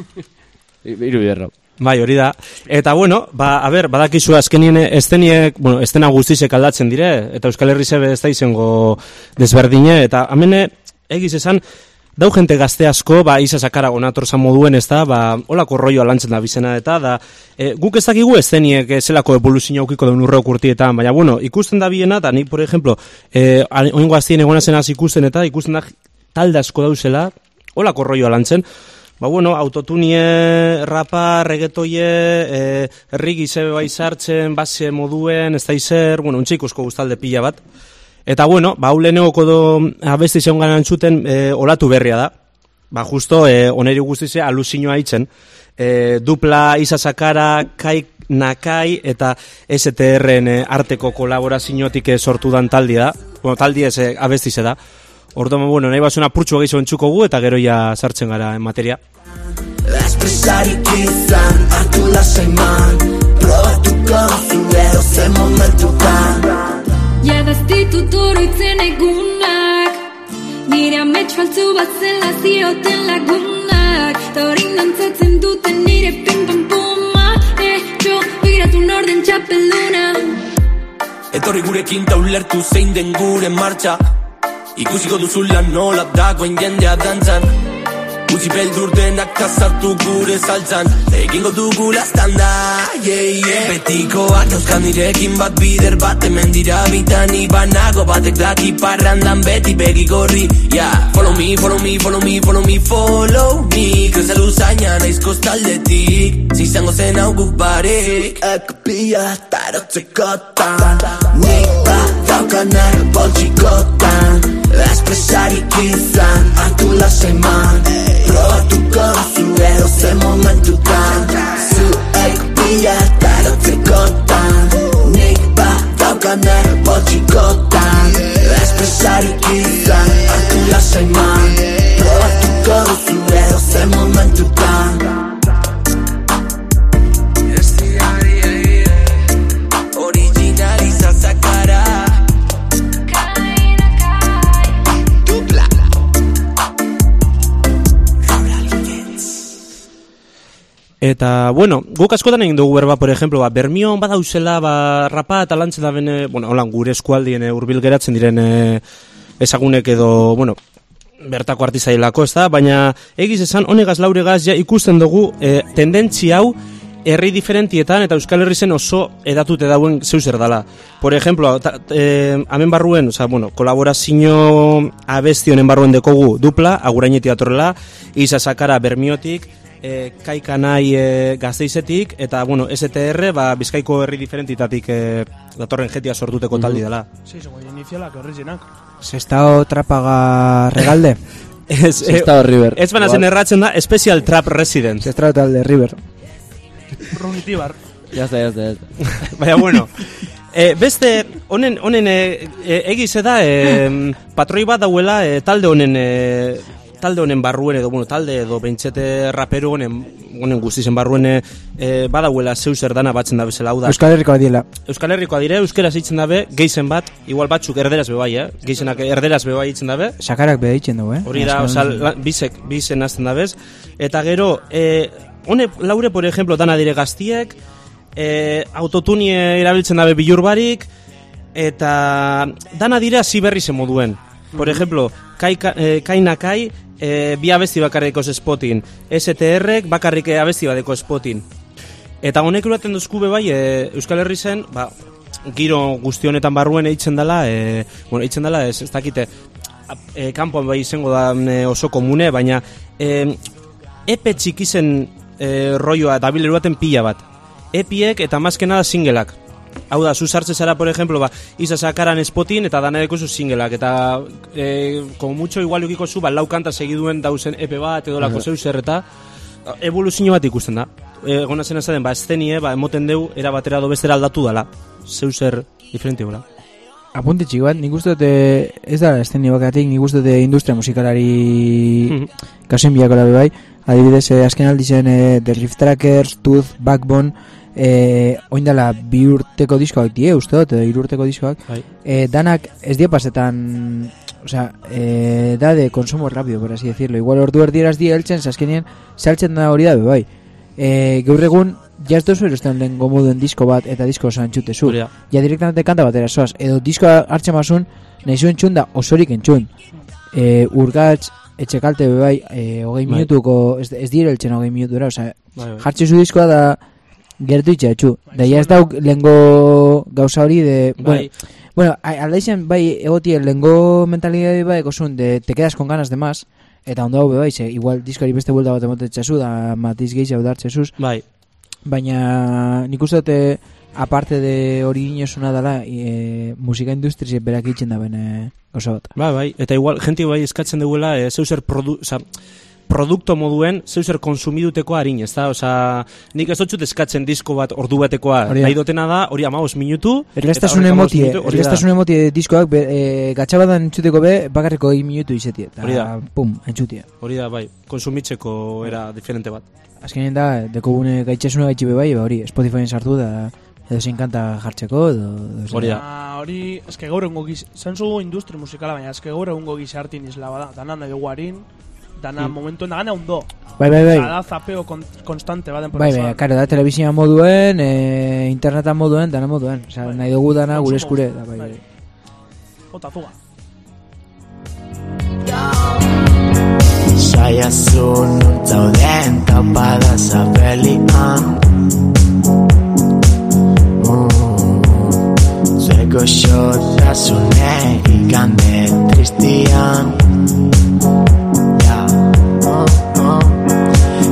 Iru biderra. Bai, hori da. Eta bueno, ba, a ber, badakizu azkenien esteniek, bueno, estena guztizek aldatzen dire, eta Euskal Herri zebe ez da izango desberdine, eta amene, egiz esan, dau jente gazte asko, ba, Isa Sakara gonatorza moduen ez da, ba, olako rolloa lantzen da bizena, eta da, e, guk ez dakigu esteniek e, zelako evoluzio aukiko den urreo kurtietan, baina, bueno, ikusten da biena, eta ni, por ejemplo, e, oingo aztien egona zenaz ikusten, eta ikusten da talde asko dauzela, olako rolloa lantzen. Ba, bueno, autotunie, rapa, reggaetoie, eh, herri gize bai sartzen, base moduen, ez da izer, bueno, untxeikusko guztalde pila bat. Eta, bueno, ba, hau lehenegoko do abesti zeon ganan txuten, eh, olatu berria da. Ba, justo, eh, oneri guztize aluzinioa itzen. Eh, dupla, Isa Sakara, Kai Nakai eta S T R-en eh, arteko kolaboraziotik eh, sortu dan taldi da. Bueno, taldi ez eh, abesti ze da. Orduan, bueno, nahi basuna purtsu gehiago entzuko gu eta gero ja sartzen gara en materia. Espresarik izan, hartu lasaiman, probatuko duzu edo zen momentutan. Jada ez ditut oroitzen egunak, nire ametsu altzu bat zela zioten lagunak, ta horin dantzatzen duten nire pim-pam-puma, etxo begiratu norden txapeluna. Etorri gurekin ta ulertu zein den gure martxa, ikusiko duzula nola dagoen jendea dantzan. Utsi beldur denak tazartu gure saltzan, egingo dugu lastanda, yeah, yeah. Betikoak dauzkan nirekin bat bider bat, hemen dira bitan ibanago batek daki parrandan beti begi gorri, yeah. Follow me, follow me, follow me, follow me, follow me, cause Presa luzaina naiz kostaldetik, zizango zen hau guk barik. Eko pila tarotzekotan, nik badaukanak poltsikotan, espresarik izan, hartu lasaiman, probatuko duzu edo zen momentutan. Zuek pila tarotzekotan, nik badaukanak poltsikotan, espresarik izan, hartu lasaiman, probatuko duzu edo zen momentutan. Eta, bueno, guk askotan egin dugu berba, por ejemplo, ba, Bermion badauzela, ba, rapa eta lantzen da bene, bueno, holan, gure eskualdien e, urbil geratzen diren e, ezagunek edo, bueno, bertako artizailako, ez da, baina egiz esan, honegaz lauregaz, ja ikusten dugu e, tendentzi hau herri diferentietan eta Euskal Herri zen oso edatute dauen zeuzer dala. Por ejemplo, ta, e, hemen barruen, oza, bueno, kolaborazio abesti honen barruen dekogu dupla, aguraineti datorrela, Isa Sakara Bermiotik, E, Kaikanai e, Gasteizetik eta bueno, S T R ba, Bizkaiko herri diferentitatik e, datorren jetia sortuteko taldi dela. Sí, zego inizialak horrezinak. Sestao Trapaga Regalde. Ez, Sestao River. Ez baina zen erratzen da Special Trap Resident. Sestao talde River. Runitibar. Ya está, ya está, ya está. Baina bueno, e, beste honen honen e, e, egize da e, patroi bat dauela e, talde honen e, talde honen barruen edo, bueno, talde edo bentsete rapero honen, honen guztizen barruen e, badauela zeuzer dana batzen da bezala, hau da. Euskal Herrikoa diela. Euskal Herrikoa dire, euskeraz hitzen dabe, geizen bat, igual batzuk erderaz bebai, eh? Geizenak erderaz bebai hitzen dabe. Sakarak beha hitzen dugu, eh? Hori da, oza, bizek, bizen azten dabez. Eta gero, e, hone, laure, por ejemplo, dana dire gaztiek, e, autotunie erabiltzen dabe bilurbarik, eta dana dire hasi berri zen moduen. Por ejemplo, kai, eh, kainakai, e, bi abesti bakarriko spotin, S T R-ek bakarrik abesti badeko spotin. Eta honek uraten duzku bebai, e, Euskal Herri zen, ba, giro guzti honetan barruen eitzen dela, e, bueno, eitzen dela, ez, ez dakite, e, kanpoan bai izango da e, oso komune, baina e, epe txikizen e, roioa, dabil eruaten pila bat. Epiek eta mazkena da singelak. Hau da, zu sartze zara, por ejemplo, ba, Isa Sakaran spotin eta danareko zu singelak, eta e, como mucho igual eukiko zu, ba, lau kanta segiduen dauzen epe bat, edo lako zeuzer, eta evoluzio bat ikusten da. Egona zen ezaden, ba, estenie, ba, emoten deu, era batera do bestera aldatu dala. Zeuzer diferente gola. Apunte txiki bat, nik uste dute, ez da estenie bakatik, nik uste dute industria musikalari mm-hmm. kasen biakora bebai, adibidez, eh, azken aldizen eh, The Rift Trackers, Tooth, Backbone, Eh, oindala bi urteko diskoak die, uste dut, hiru urteko diskoak. Eh, danak ez die pasetan, o sea, eh, da de consumo rápido, por así decirlo. Igual ordu erdieraz die heltzen, zaskenien, saltzen da hori da, bai. Eh, gaur egun, jaz dozu erosten lehen gomoduen disko bat eta disko osan txutezu. Ja direktamente kanta batera soaz. Edo disko hartzen mazun, nahi zuen txun da osorik entxun. Eh, urgatz, etxekalte bai, eh, hogei minutuko, ez, ez dire heltzen hogei minutura, o sea, jartze zu diskoa da gertu itxatxu, da ya ez dauk lengo gauza hori de, bueno, bueno, aldaizan bai egotien lengo mentalidade bai ekosun de te quedas con ganas de más, eta ondo hau bai, ze, igual diskoari beste buelta bat emotetxazu, da matiz gehi jau dartxezuz, bai. Baina nik uste dute, aparte de hori inosuna dela, e, musika industrize berak itxen da bene gauza bat. Bai, bai, eta igual, jenti bai eskatzen duela, e, zeuzer produ, oza, produkto moduen zeuzer konsumiduteko harin, ez da? Osa, nik ez dutxut eskatzen disko bat ordu batekoa. Nahi dotena da, hori amabos minutu. Errestasun emotie, errestasun emotie diskoak, be, e, gatxabadan entzuteko be, bakarreko egin minutu izetie. Hori da. Pum, entzutie. Hori da, bai, konsumitzeko era diferente bat. Azkenean da, deko gune gaitxasuna gaitxe be bai, ba hori, Spotifyen sartu da, edo zein kanta jartzeko, edo... Hori da. Hori, eske gaur egungo giz, zentzu industria musikala, baina eske gaur egungo gizartin isla bada, danan nahi dugu harin, dana mm. momentuen da gana ondo. Bai, bai, bai. Da zapeo kon, konstante baden bai, bai, karo, da telebizioa moduen, e, internetan moduen, dana moduen. Osa, bai. Nahi dugu dana gure eskure. Da, bai, bai. Jota, zuga. Saiazun zauden tapada zabelian Zueko xotasune ikande tristian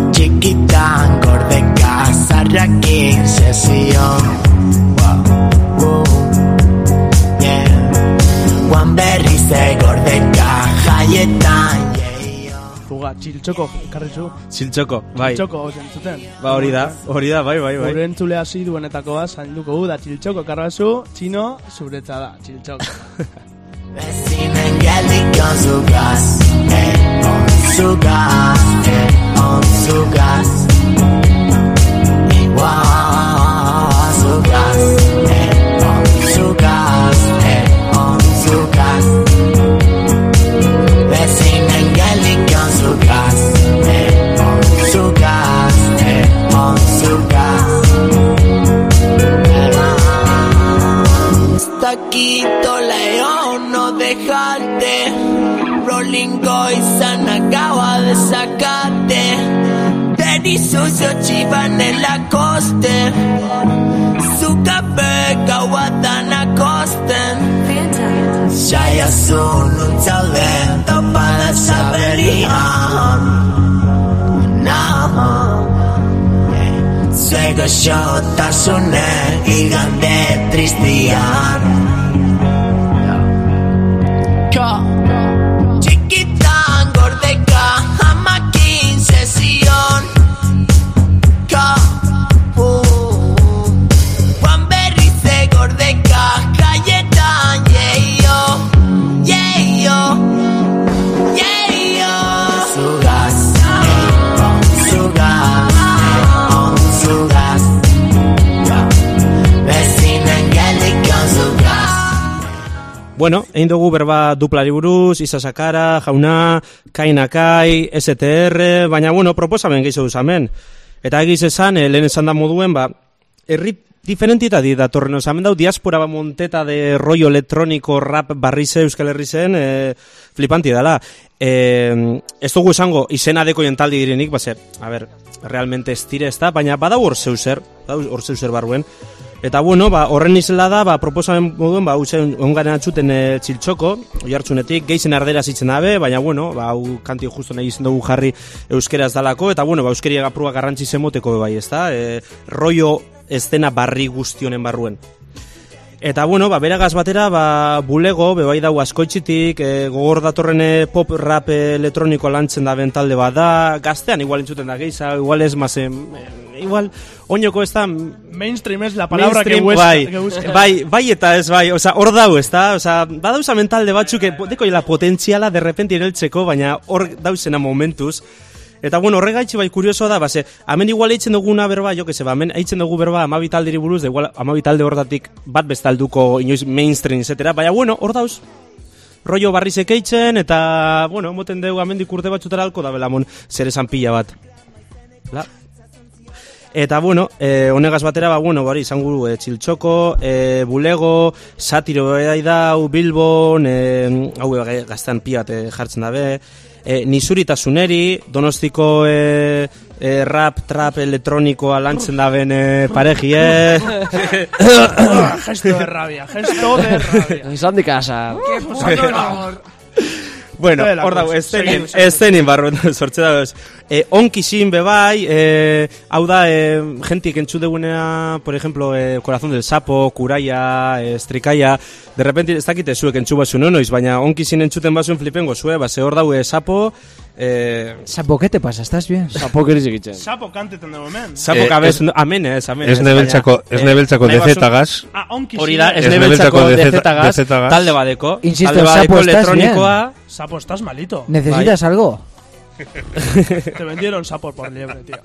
txiltxoko, karrizu. Txiltxoko, bai. Txiltxoko, zentzuten. Ba, hori da, hori da, bai, bai, bai. Gure entzule hasi duenetako bat, zainduko gu, da txiltxoko, karrazu, txino, zuretza da, txiltxoko. Bezinen gelik on zu gas, eh, on zu gas, eh, on zu gas. Igual zu gas, eh, on zu gas, eh, on zu gas. Bezinen gelik on zu gas, eh, on zu gas, eh, on zu gas. Está quito león, no dejarte. Rolling Goizan acaba de sacarte. Tenis sucio chivan en la coste. Su café kawatan acosten. Shaya sun un talento para saberían. No. Zuego xotasune igande tristian. Txikitan gordeka hamakin sesion. Juan berrize gordeka kaietan yeio, yeio, yeio. Zugaz, zugaz. Bueno, egin dugu berba duplari buruz, Isa Sakara, Jauna, Kainakai, S T R, baina bueno, proposamen gehiago duzamen. Eta egiz esan, eh, lehen esan da moduen, ba, herri diferentita di datorren osamen dau, diaspora ba monteta de rollo elektroniko rap barrize Euskal Herrizen, eh, flipanti dela. Eh, ez dugu esango izena deko jentaldi direnik, base, a ber, realmente ez tire ez da, baina badau hor zeu zer, badau hor zeu zer barruen. Eta bueno, ba, horren izela da, ba, proposamen moduen, ba, usen ongaren atxuten e, txiltxoko, oi hartzunetik, geizen ardera zitzen dabe, baina bueno, ba, hau kanti justo nahi izan dugu jarri euskeraz dalako, eta bueno, ba, euskeria gaprua garrantzi zemoteko bai, ez da, e, rollo estena barri guztionen barruen. Eta bueno, ba, beragaz batera, ba, bulego, bebai dau askoitzitik, e, gogor datorren pop rap elektroniko lantzen da bentalde bat da, gaztean igual entzuten da geiza, igual ez mazen, e, igual, oinoko ez da... Mainstream es la palabra que busca. Bai, que busca. bai, bai eta ez bai, oza, hor dau ez da, oza, badauza mentalde batzuk, deko la potentziala de repente ireltzeko, baina hor dauzena momentuz. Eta bueno, horregaitxe bai kurioso da, base, hemen igual eitzen duguna berba, jo que se ba, hemen eitzen dugu berba amabitaldiri buruz, da igual amabitalde hortatik bat bestalduko inoiz mainstream, etcétera. Baina bueno, hor dauz, rollo barrizek eitzen, eta bueno, moten dugu amendik urte batzutara alko da belamon zer esan pila bat. La. Eta bueno, eh, honegaz batera, ba, bueno, bari, izan guru, eh, txiltxoko, eh, bulego, satiro edai dau, bilbon, eh, hau eh, gaztean piat eh, jartzen dabe, eh, nisuritasuneri, donostiko eh, eh, rap, trap, elektronikoa lantzen daben eh, paregie. Gesto de rabia, gesto de rabia. Esan dikasa. Que puto honor. Bueno, hor dago, ez zenin barruen sortze dago ez. E, onkizin bebai, e, hau da, e, jentik entzu degunea, por ejemplo, e, Corazón del Sapo, Kuraia, e, Strikaia, de repente, ez dakite zuek entzu basu noiz, baina onkizin entzuten basuen flipengo zue, base hor dago e, Sapo, Eh, Sapo, ¿qué te pasa? ¿Estás bien? Sapo, ¿qué dices? Sapo, kantetan dugu hemen. Sapo, eh, kabez, amen ez, amen ez. Ez nebeltzako, ez nebeltzako de zetagaz. Ah, onki hori da, ez nebeltzako de zetagaz, talde badeko. Insisto, Sapo, ¿estás bien? Sapo, estás malito. ¿Necesitas Bye. algo? Te vendieron sapo por liebre, tío.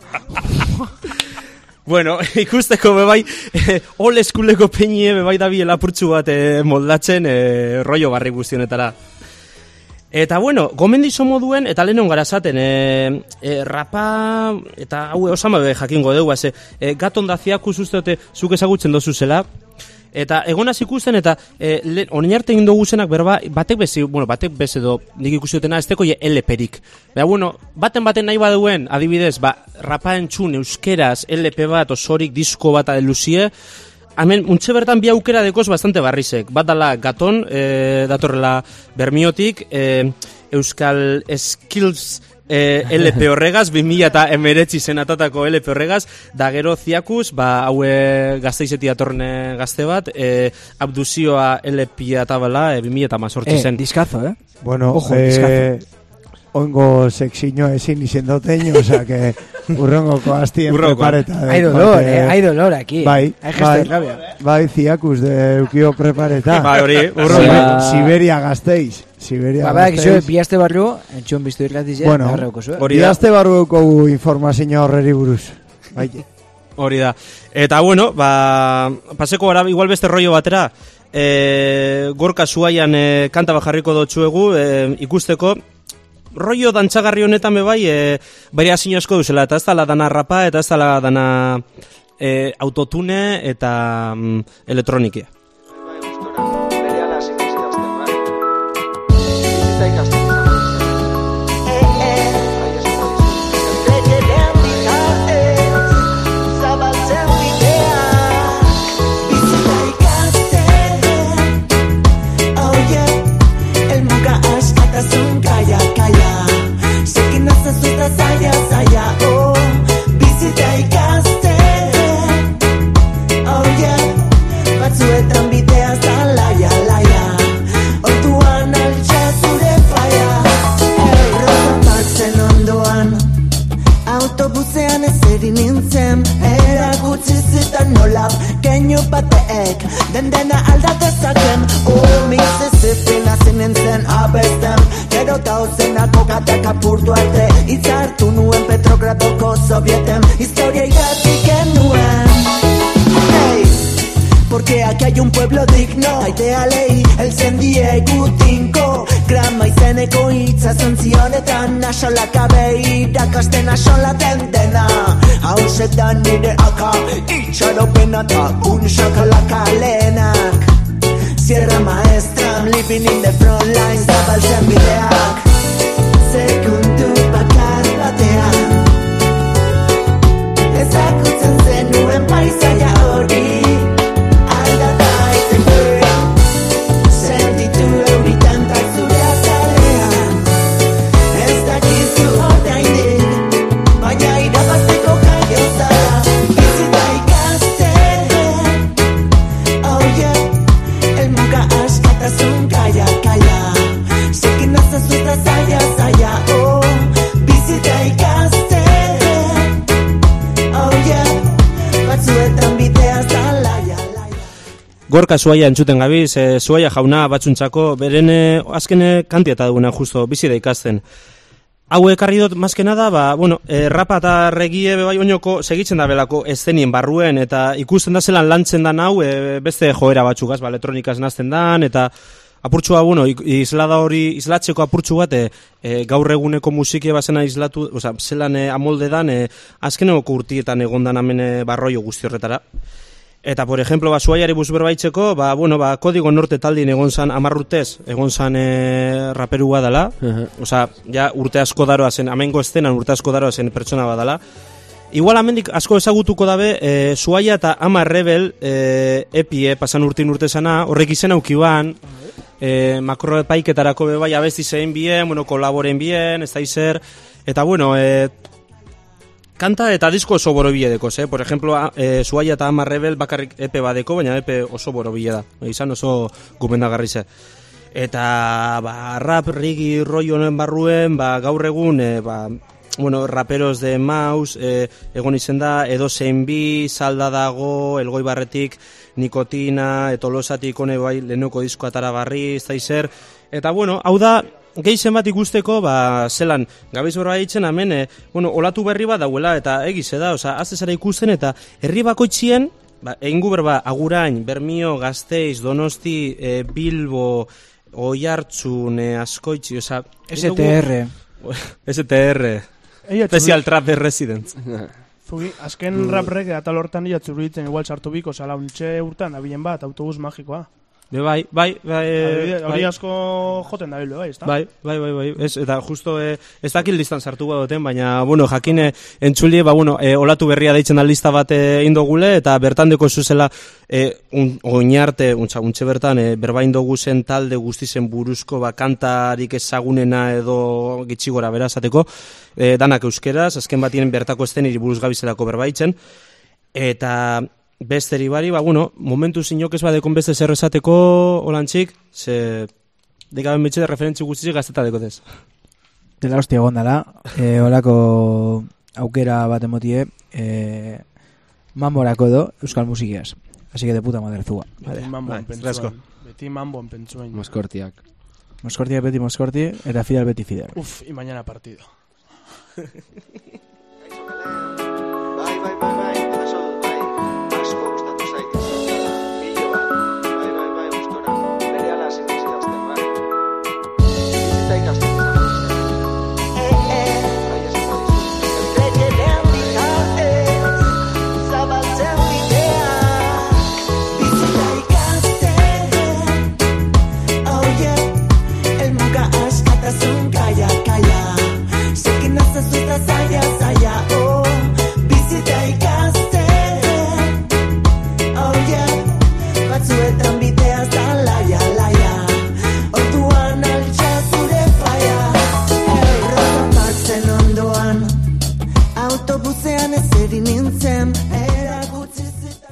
Bueno, ikusteko bebai, eh, old schooleko peinie bebai dabi elapurtzu bat eh, moldatzen eh, rollo barri guztionetara. Eta bueno, gomendizo moduen, eta lehen ongara zaten, e, e, rapa, eta hau osama be jakingo dugu, ze, e, gaton da ziakuz usteote zuk ezagutzen dozu zela, eta egonaz ikusten, eta e, onin arte egin dugu zenak berba, batek bezi, bueno, batek bezi edo, nik ikusiotena ez teko L P-rik. Baina, bueno, baten baten nahi baduen, adibidez, ba, rapa entxun, euskeraz, L P bat, osorik, disko bat adeluzie, hemen, untxe bertan bi aukera dekoz bastante barrizek. Bat dala gaton, e, datorrela Bermiotik, e, Euskal Skills e, L P horregaz, bi mila eta emeretzi zenatatako L P horregaz, da gero ziakuz, ba, haue gazteizeti datorren gazte bat, e, abduzioa L P eta bala, e, bi mila eta mazortzi zen. Eh, diskazo, eh? Bueno, Ojo, eh, diskazo. oingo seksiño ezin izen dotein, oza, que urrongoko hastien prepareta. Hay dolor, eh, hay dolor aquí. Bai, hay gesto de rabia. Bai, ziakus de eukio prepareta. Bai, hori, urrongo. Siberia Gasteiz. Siberia ba, Gasteiz. Ba, bihazte barru, entxon biztu irratizen, bueno, bihazte barru eukogu informazio horreri buruz. Bai. Hori da. Eta bueno, ba, paseko gara igual beste rollo batera, e, Gorka Zuaian e, kanta bajarriko dotzuegu, e, ikusteko, rollo dantzagarri honetan bebai, e, bere asin asko duzela, eta ez dala dana rapa, eta ez dala dana e, autotune eta mm, elektronikia. Zaya, zaya, oh, bizita ikaste, oh yeah, batzuetan bitea zalaia, laia, orduan altxa zure faia, errotan batzen ondoan, autobusean ezeri nintzen, erakutsi zitan nola, keinu bateek, den dena aldatezaken, oh, mixezepin azinen zen abesten, gero tauzenako gatak apurtu arte, izartu nuen Petrogradoko sovieten, historia iratik genuen. Hey, porque aquí hay un pueblo digno, aidea lei, elzen diegu tinko, grama izeneko hitza zontzionetan, asolak abe irakasten asolaten dena, hausetan nire aka, itxaropena eta unxakalaka lehenak. Sierra Maestra, I'm living in the front lines, zabaltzen bideak, sekundu bakar batean, ezagutzen zenuen paisaia hori, aldata aizen sentitu euritantak zure azalean, ez dakizu ordaindik, baina irabazteko jaio zara, bizita ikasten, oh yeah, el muga askatasun kaya, kaya, sekin azazuta zaya, zaya, oh, bizita ikasten, oh yeah, batzuetan bitea zalaia. Gorka Zuaia entzuten gabiz, e, Zuaia jauna batzuntzako, beren e, azkene kantiata duguna justo, bizi da ikasten. Hau ekarri dut mazkena da, ba, bueno, e, rapa eta regie bebai oinoko segitzen da belako eszenien barruen, eta ikusten da zelan lantzen dan hau, e, beste joera batzugaz, ba, elektronikaz nazten dan, eta apurtxua, bueno, islada hori, islatzeko apurtxu bat, e, e, gaur eguneko musikia bazena islatu, oza, zelan e, amolde dan, e, azkeneko urtietan egondan hemen e, barroio guzti horretara. Eta, por ejemplo, ba, Zuaiari buz berbaitzeko, ba, bueno, ba, Kodigo Norte taldien egon zan amarrurtez, egon zan e, raperua dela, uh-huh. Osa, ja, urte asko daroa zen, amengo estenan urte asko daroa zen pertsona badala. Igual amendik asko ezagutuko dabe, e, Zuaia eta Ama Rebel e, epie, pasan urtin urte zana, horrek izen aukiban, e, makro epaiketarako bebai abesti zein bien, bueno, kolaboren bien, ez da izer, eta, bueno, e, kanta eta disko oso borobile dekoz, eh? Por ejemplo, eh, Zuaia eta Ama Rebel bakarrik epe badeko, baina epe oso borobile da. Izan oso gumendagarri ze. Eta, ba, rap, rigi, rollo honen barruen, ba, gaur egun, eh, ba, bueno, raperos de Maus, eh, egon izen da, edo zein bi, salda dago, elgoi barretik, nikotina, etolosatik, hone bai, lehenoko disko atara barri, ez da izer. Eta, bueno, hau da, geizen bat ikusteko, ba, zelan, gabiz berba ditzen, hemen, e, bueno, olatu berri bat dauela, eta egize da, oza, azte zara ikusten, eta herri bakoitzien, ba, egin gu berba, Agurain, Bermio, Gasteiz, Donosti, e, Bilbo, Oiartzun, e, Askoitzi, oza... S T R. S T R. Special Trap Residence. Zugi, azken mm. raprek atal hortan iatzuru ditzen igual sartu biko, zala, untxe urtan, abilen bat, autobus magikoa. Be bai, bai, bai, hori asko joten da bildu, bai, ezta? Bai, bai, bai, bai, ez, eta justo e, ez dakil listan sartu duten, baina, bueno, jakine entzulie, ba, bueno, e, olatu berria deitzen da lista bat e, indogule, eta bertan deko zuzela, e, un, oinarte, untxa, untxe bertan, e, berba indogu zen talde guztizen buruzko, ba, kantarik ezagunena edo gitxigora berazateko, e, danak euskeraz, azken batien bertako esteniri buruz gabizelako berbaitzen, eta... Besteri bari, ba, bueno, momentu zinok ez badekon beste zer esateko holantzik, ze dekaben betxe de referentzi guztizik gazteta dekodez. dela hostia egon dala, e, olako aukera bat emotie, e, mamborako edo euskal musikiaz. Así que de puta madre zua. Beti mambo enpentsuen. Beti mambo enpentsuen. Moskortiak. Moskortiak beti Moskorti, eta Fidel beti Fidel. Uf, y mañana partido. Bai, bai, bai, bai, jaso dut, bai. Asko gustatu zait. Pilo bat. Bai, bai, bai, gustora. Berehala hasi naiz idazten, bai. Bizitza ikasten izan dizte. Eh, eh. Bai, esango dizut. Legeden bitartez, zabaltzen bidea. Bizitza ikasten, oh yeah. Helmuga askatasun kaya, kaya. Sekin nazazuta zaila, zaila, oh. Bizitza ikasten, oh yeah. Batzuetan bidea da laia, laia. Orduan altxa zure faia. Errotak zen ondoan, autobusean ezeri nintzen. Eragutzi zitan.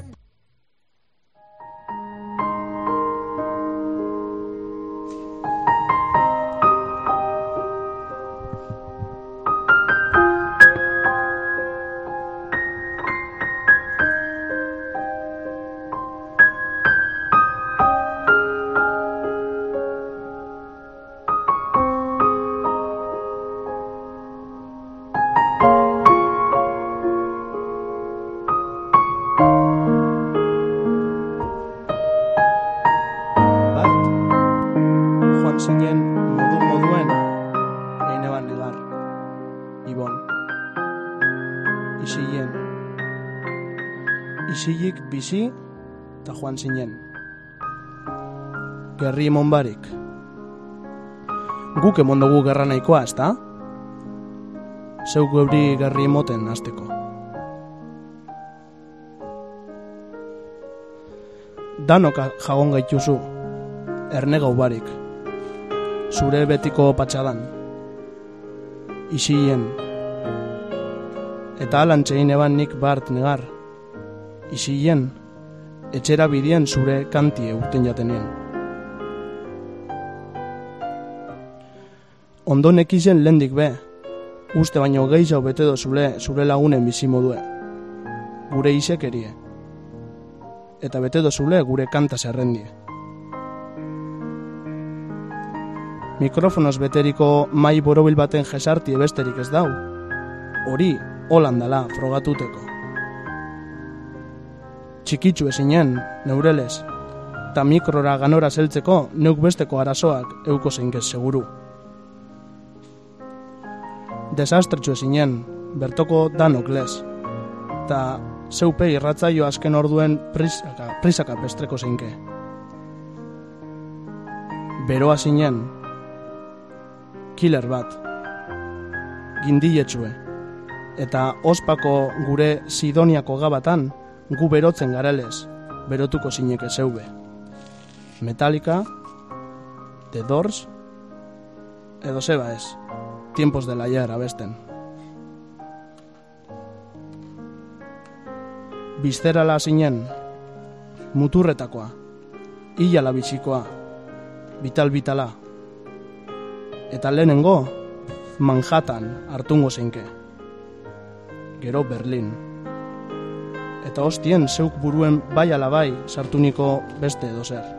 Joan zinen modu moduen eineban negar, Ibon. Isien. Isilik bizi eta joan zinen. Gerri emon barik. Guk emon dugu gerra nahikoa, ezta? Zeuk geuri gerri emoten hasteko. Danok jagon gaituzu, erne gau barik. Zure betiko patxadan. Isien. Eta alantxein eban nik bart negar. Isien. Etxera bidien zure kantie urten jatenien. Ondonek izen lendik be. Uste baino gehiago bete do zure, zure lagunen bizi modue. Gure isekerie. Eta bete do zure gure kanta zerrendie. Mikrofonoz beteriko mai borobil baten jesarti besterik ez dau. Hori, holandala, frogatuteko. Txikitsu ezinen, neurelez, eta mikrora ganora zeltzeko neuk besteko arazoak euko zeinkez seguru. Desastretxu ezinen, bertoko danok lez, eta zeupe irratzaio azken orduen prisaka, prisaka pestreko zeinke. Beroa zinen, killer bat, gindiletxue, eta ospako gure Sidoniako gabatan gu berotzen garelez, berotuko zineke zeube. Metallica, The Doors, edo zeba ez, Tiempos del Ayer abesten. Bizterala zinen, muturretakoa, hilala bizikoa, vital vitala, eta lehenengo, Manhattan hartungo zeinke. Gero Berlin. Eta hostien zeuk buruen bai ala bai sartuniko beste edo zer.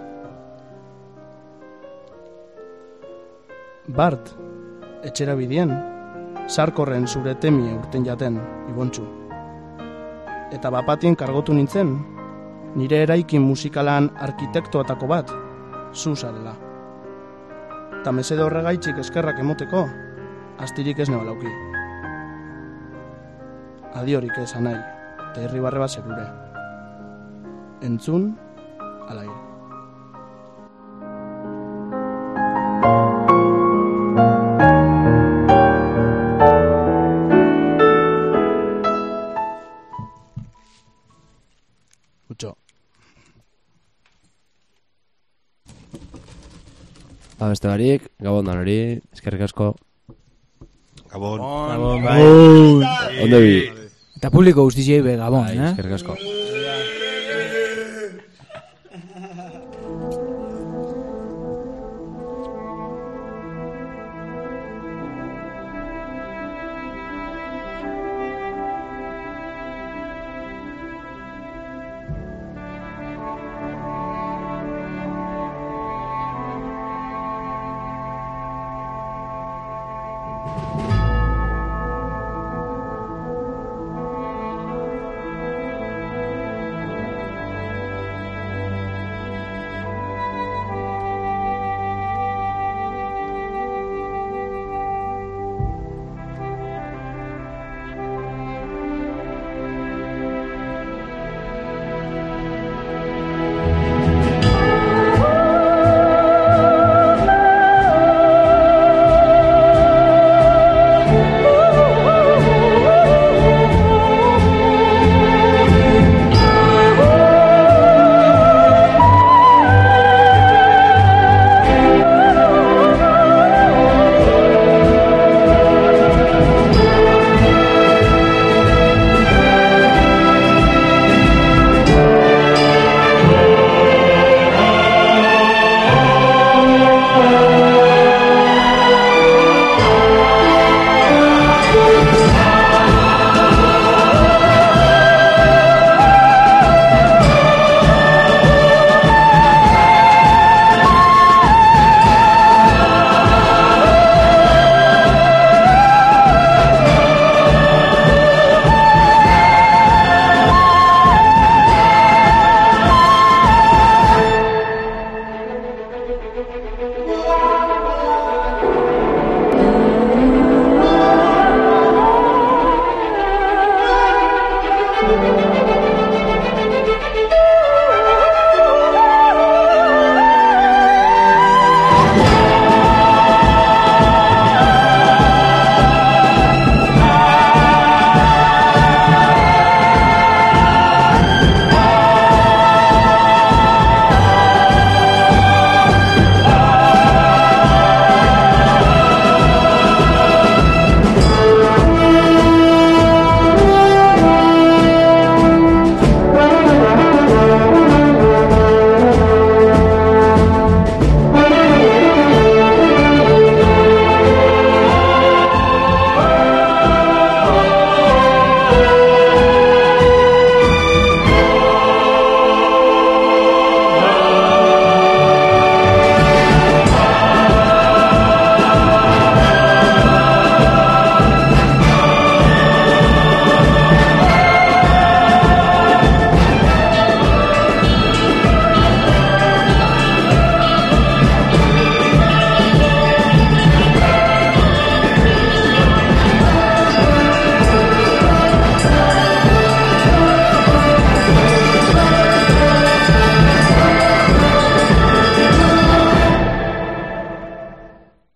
Bart, etxera bidien, sarkorren zure temie urten jaten, Ibontxu. Eta bapatien kargotu nintzen, nire eraikin musikalan arkitektoatako bat, zu zarela. Ta mesede horregaitxik eskerrak emoteko, astirik ez nebalauki. Adiorik ez anai, eta irribarre bat zerure. Entzun, alair. Utxo. Ba, beste barik, gabon dan hori, eskerrik asko. Gabon. Gabon, bai. Ondo bi. Eta publiko guztiziei be, gabon, bai, eh? Eskerrik asko.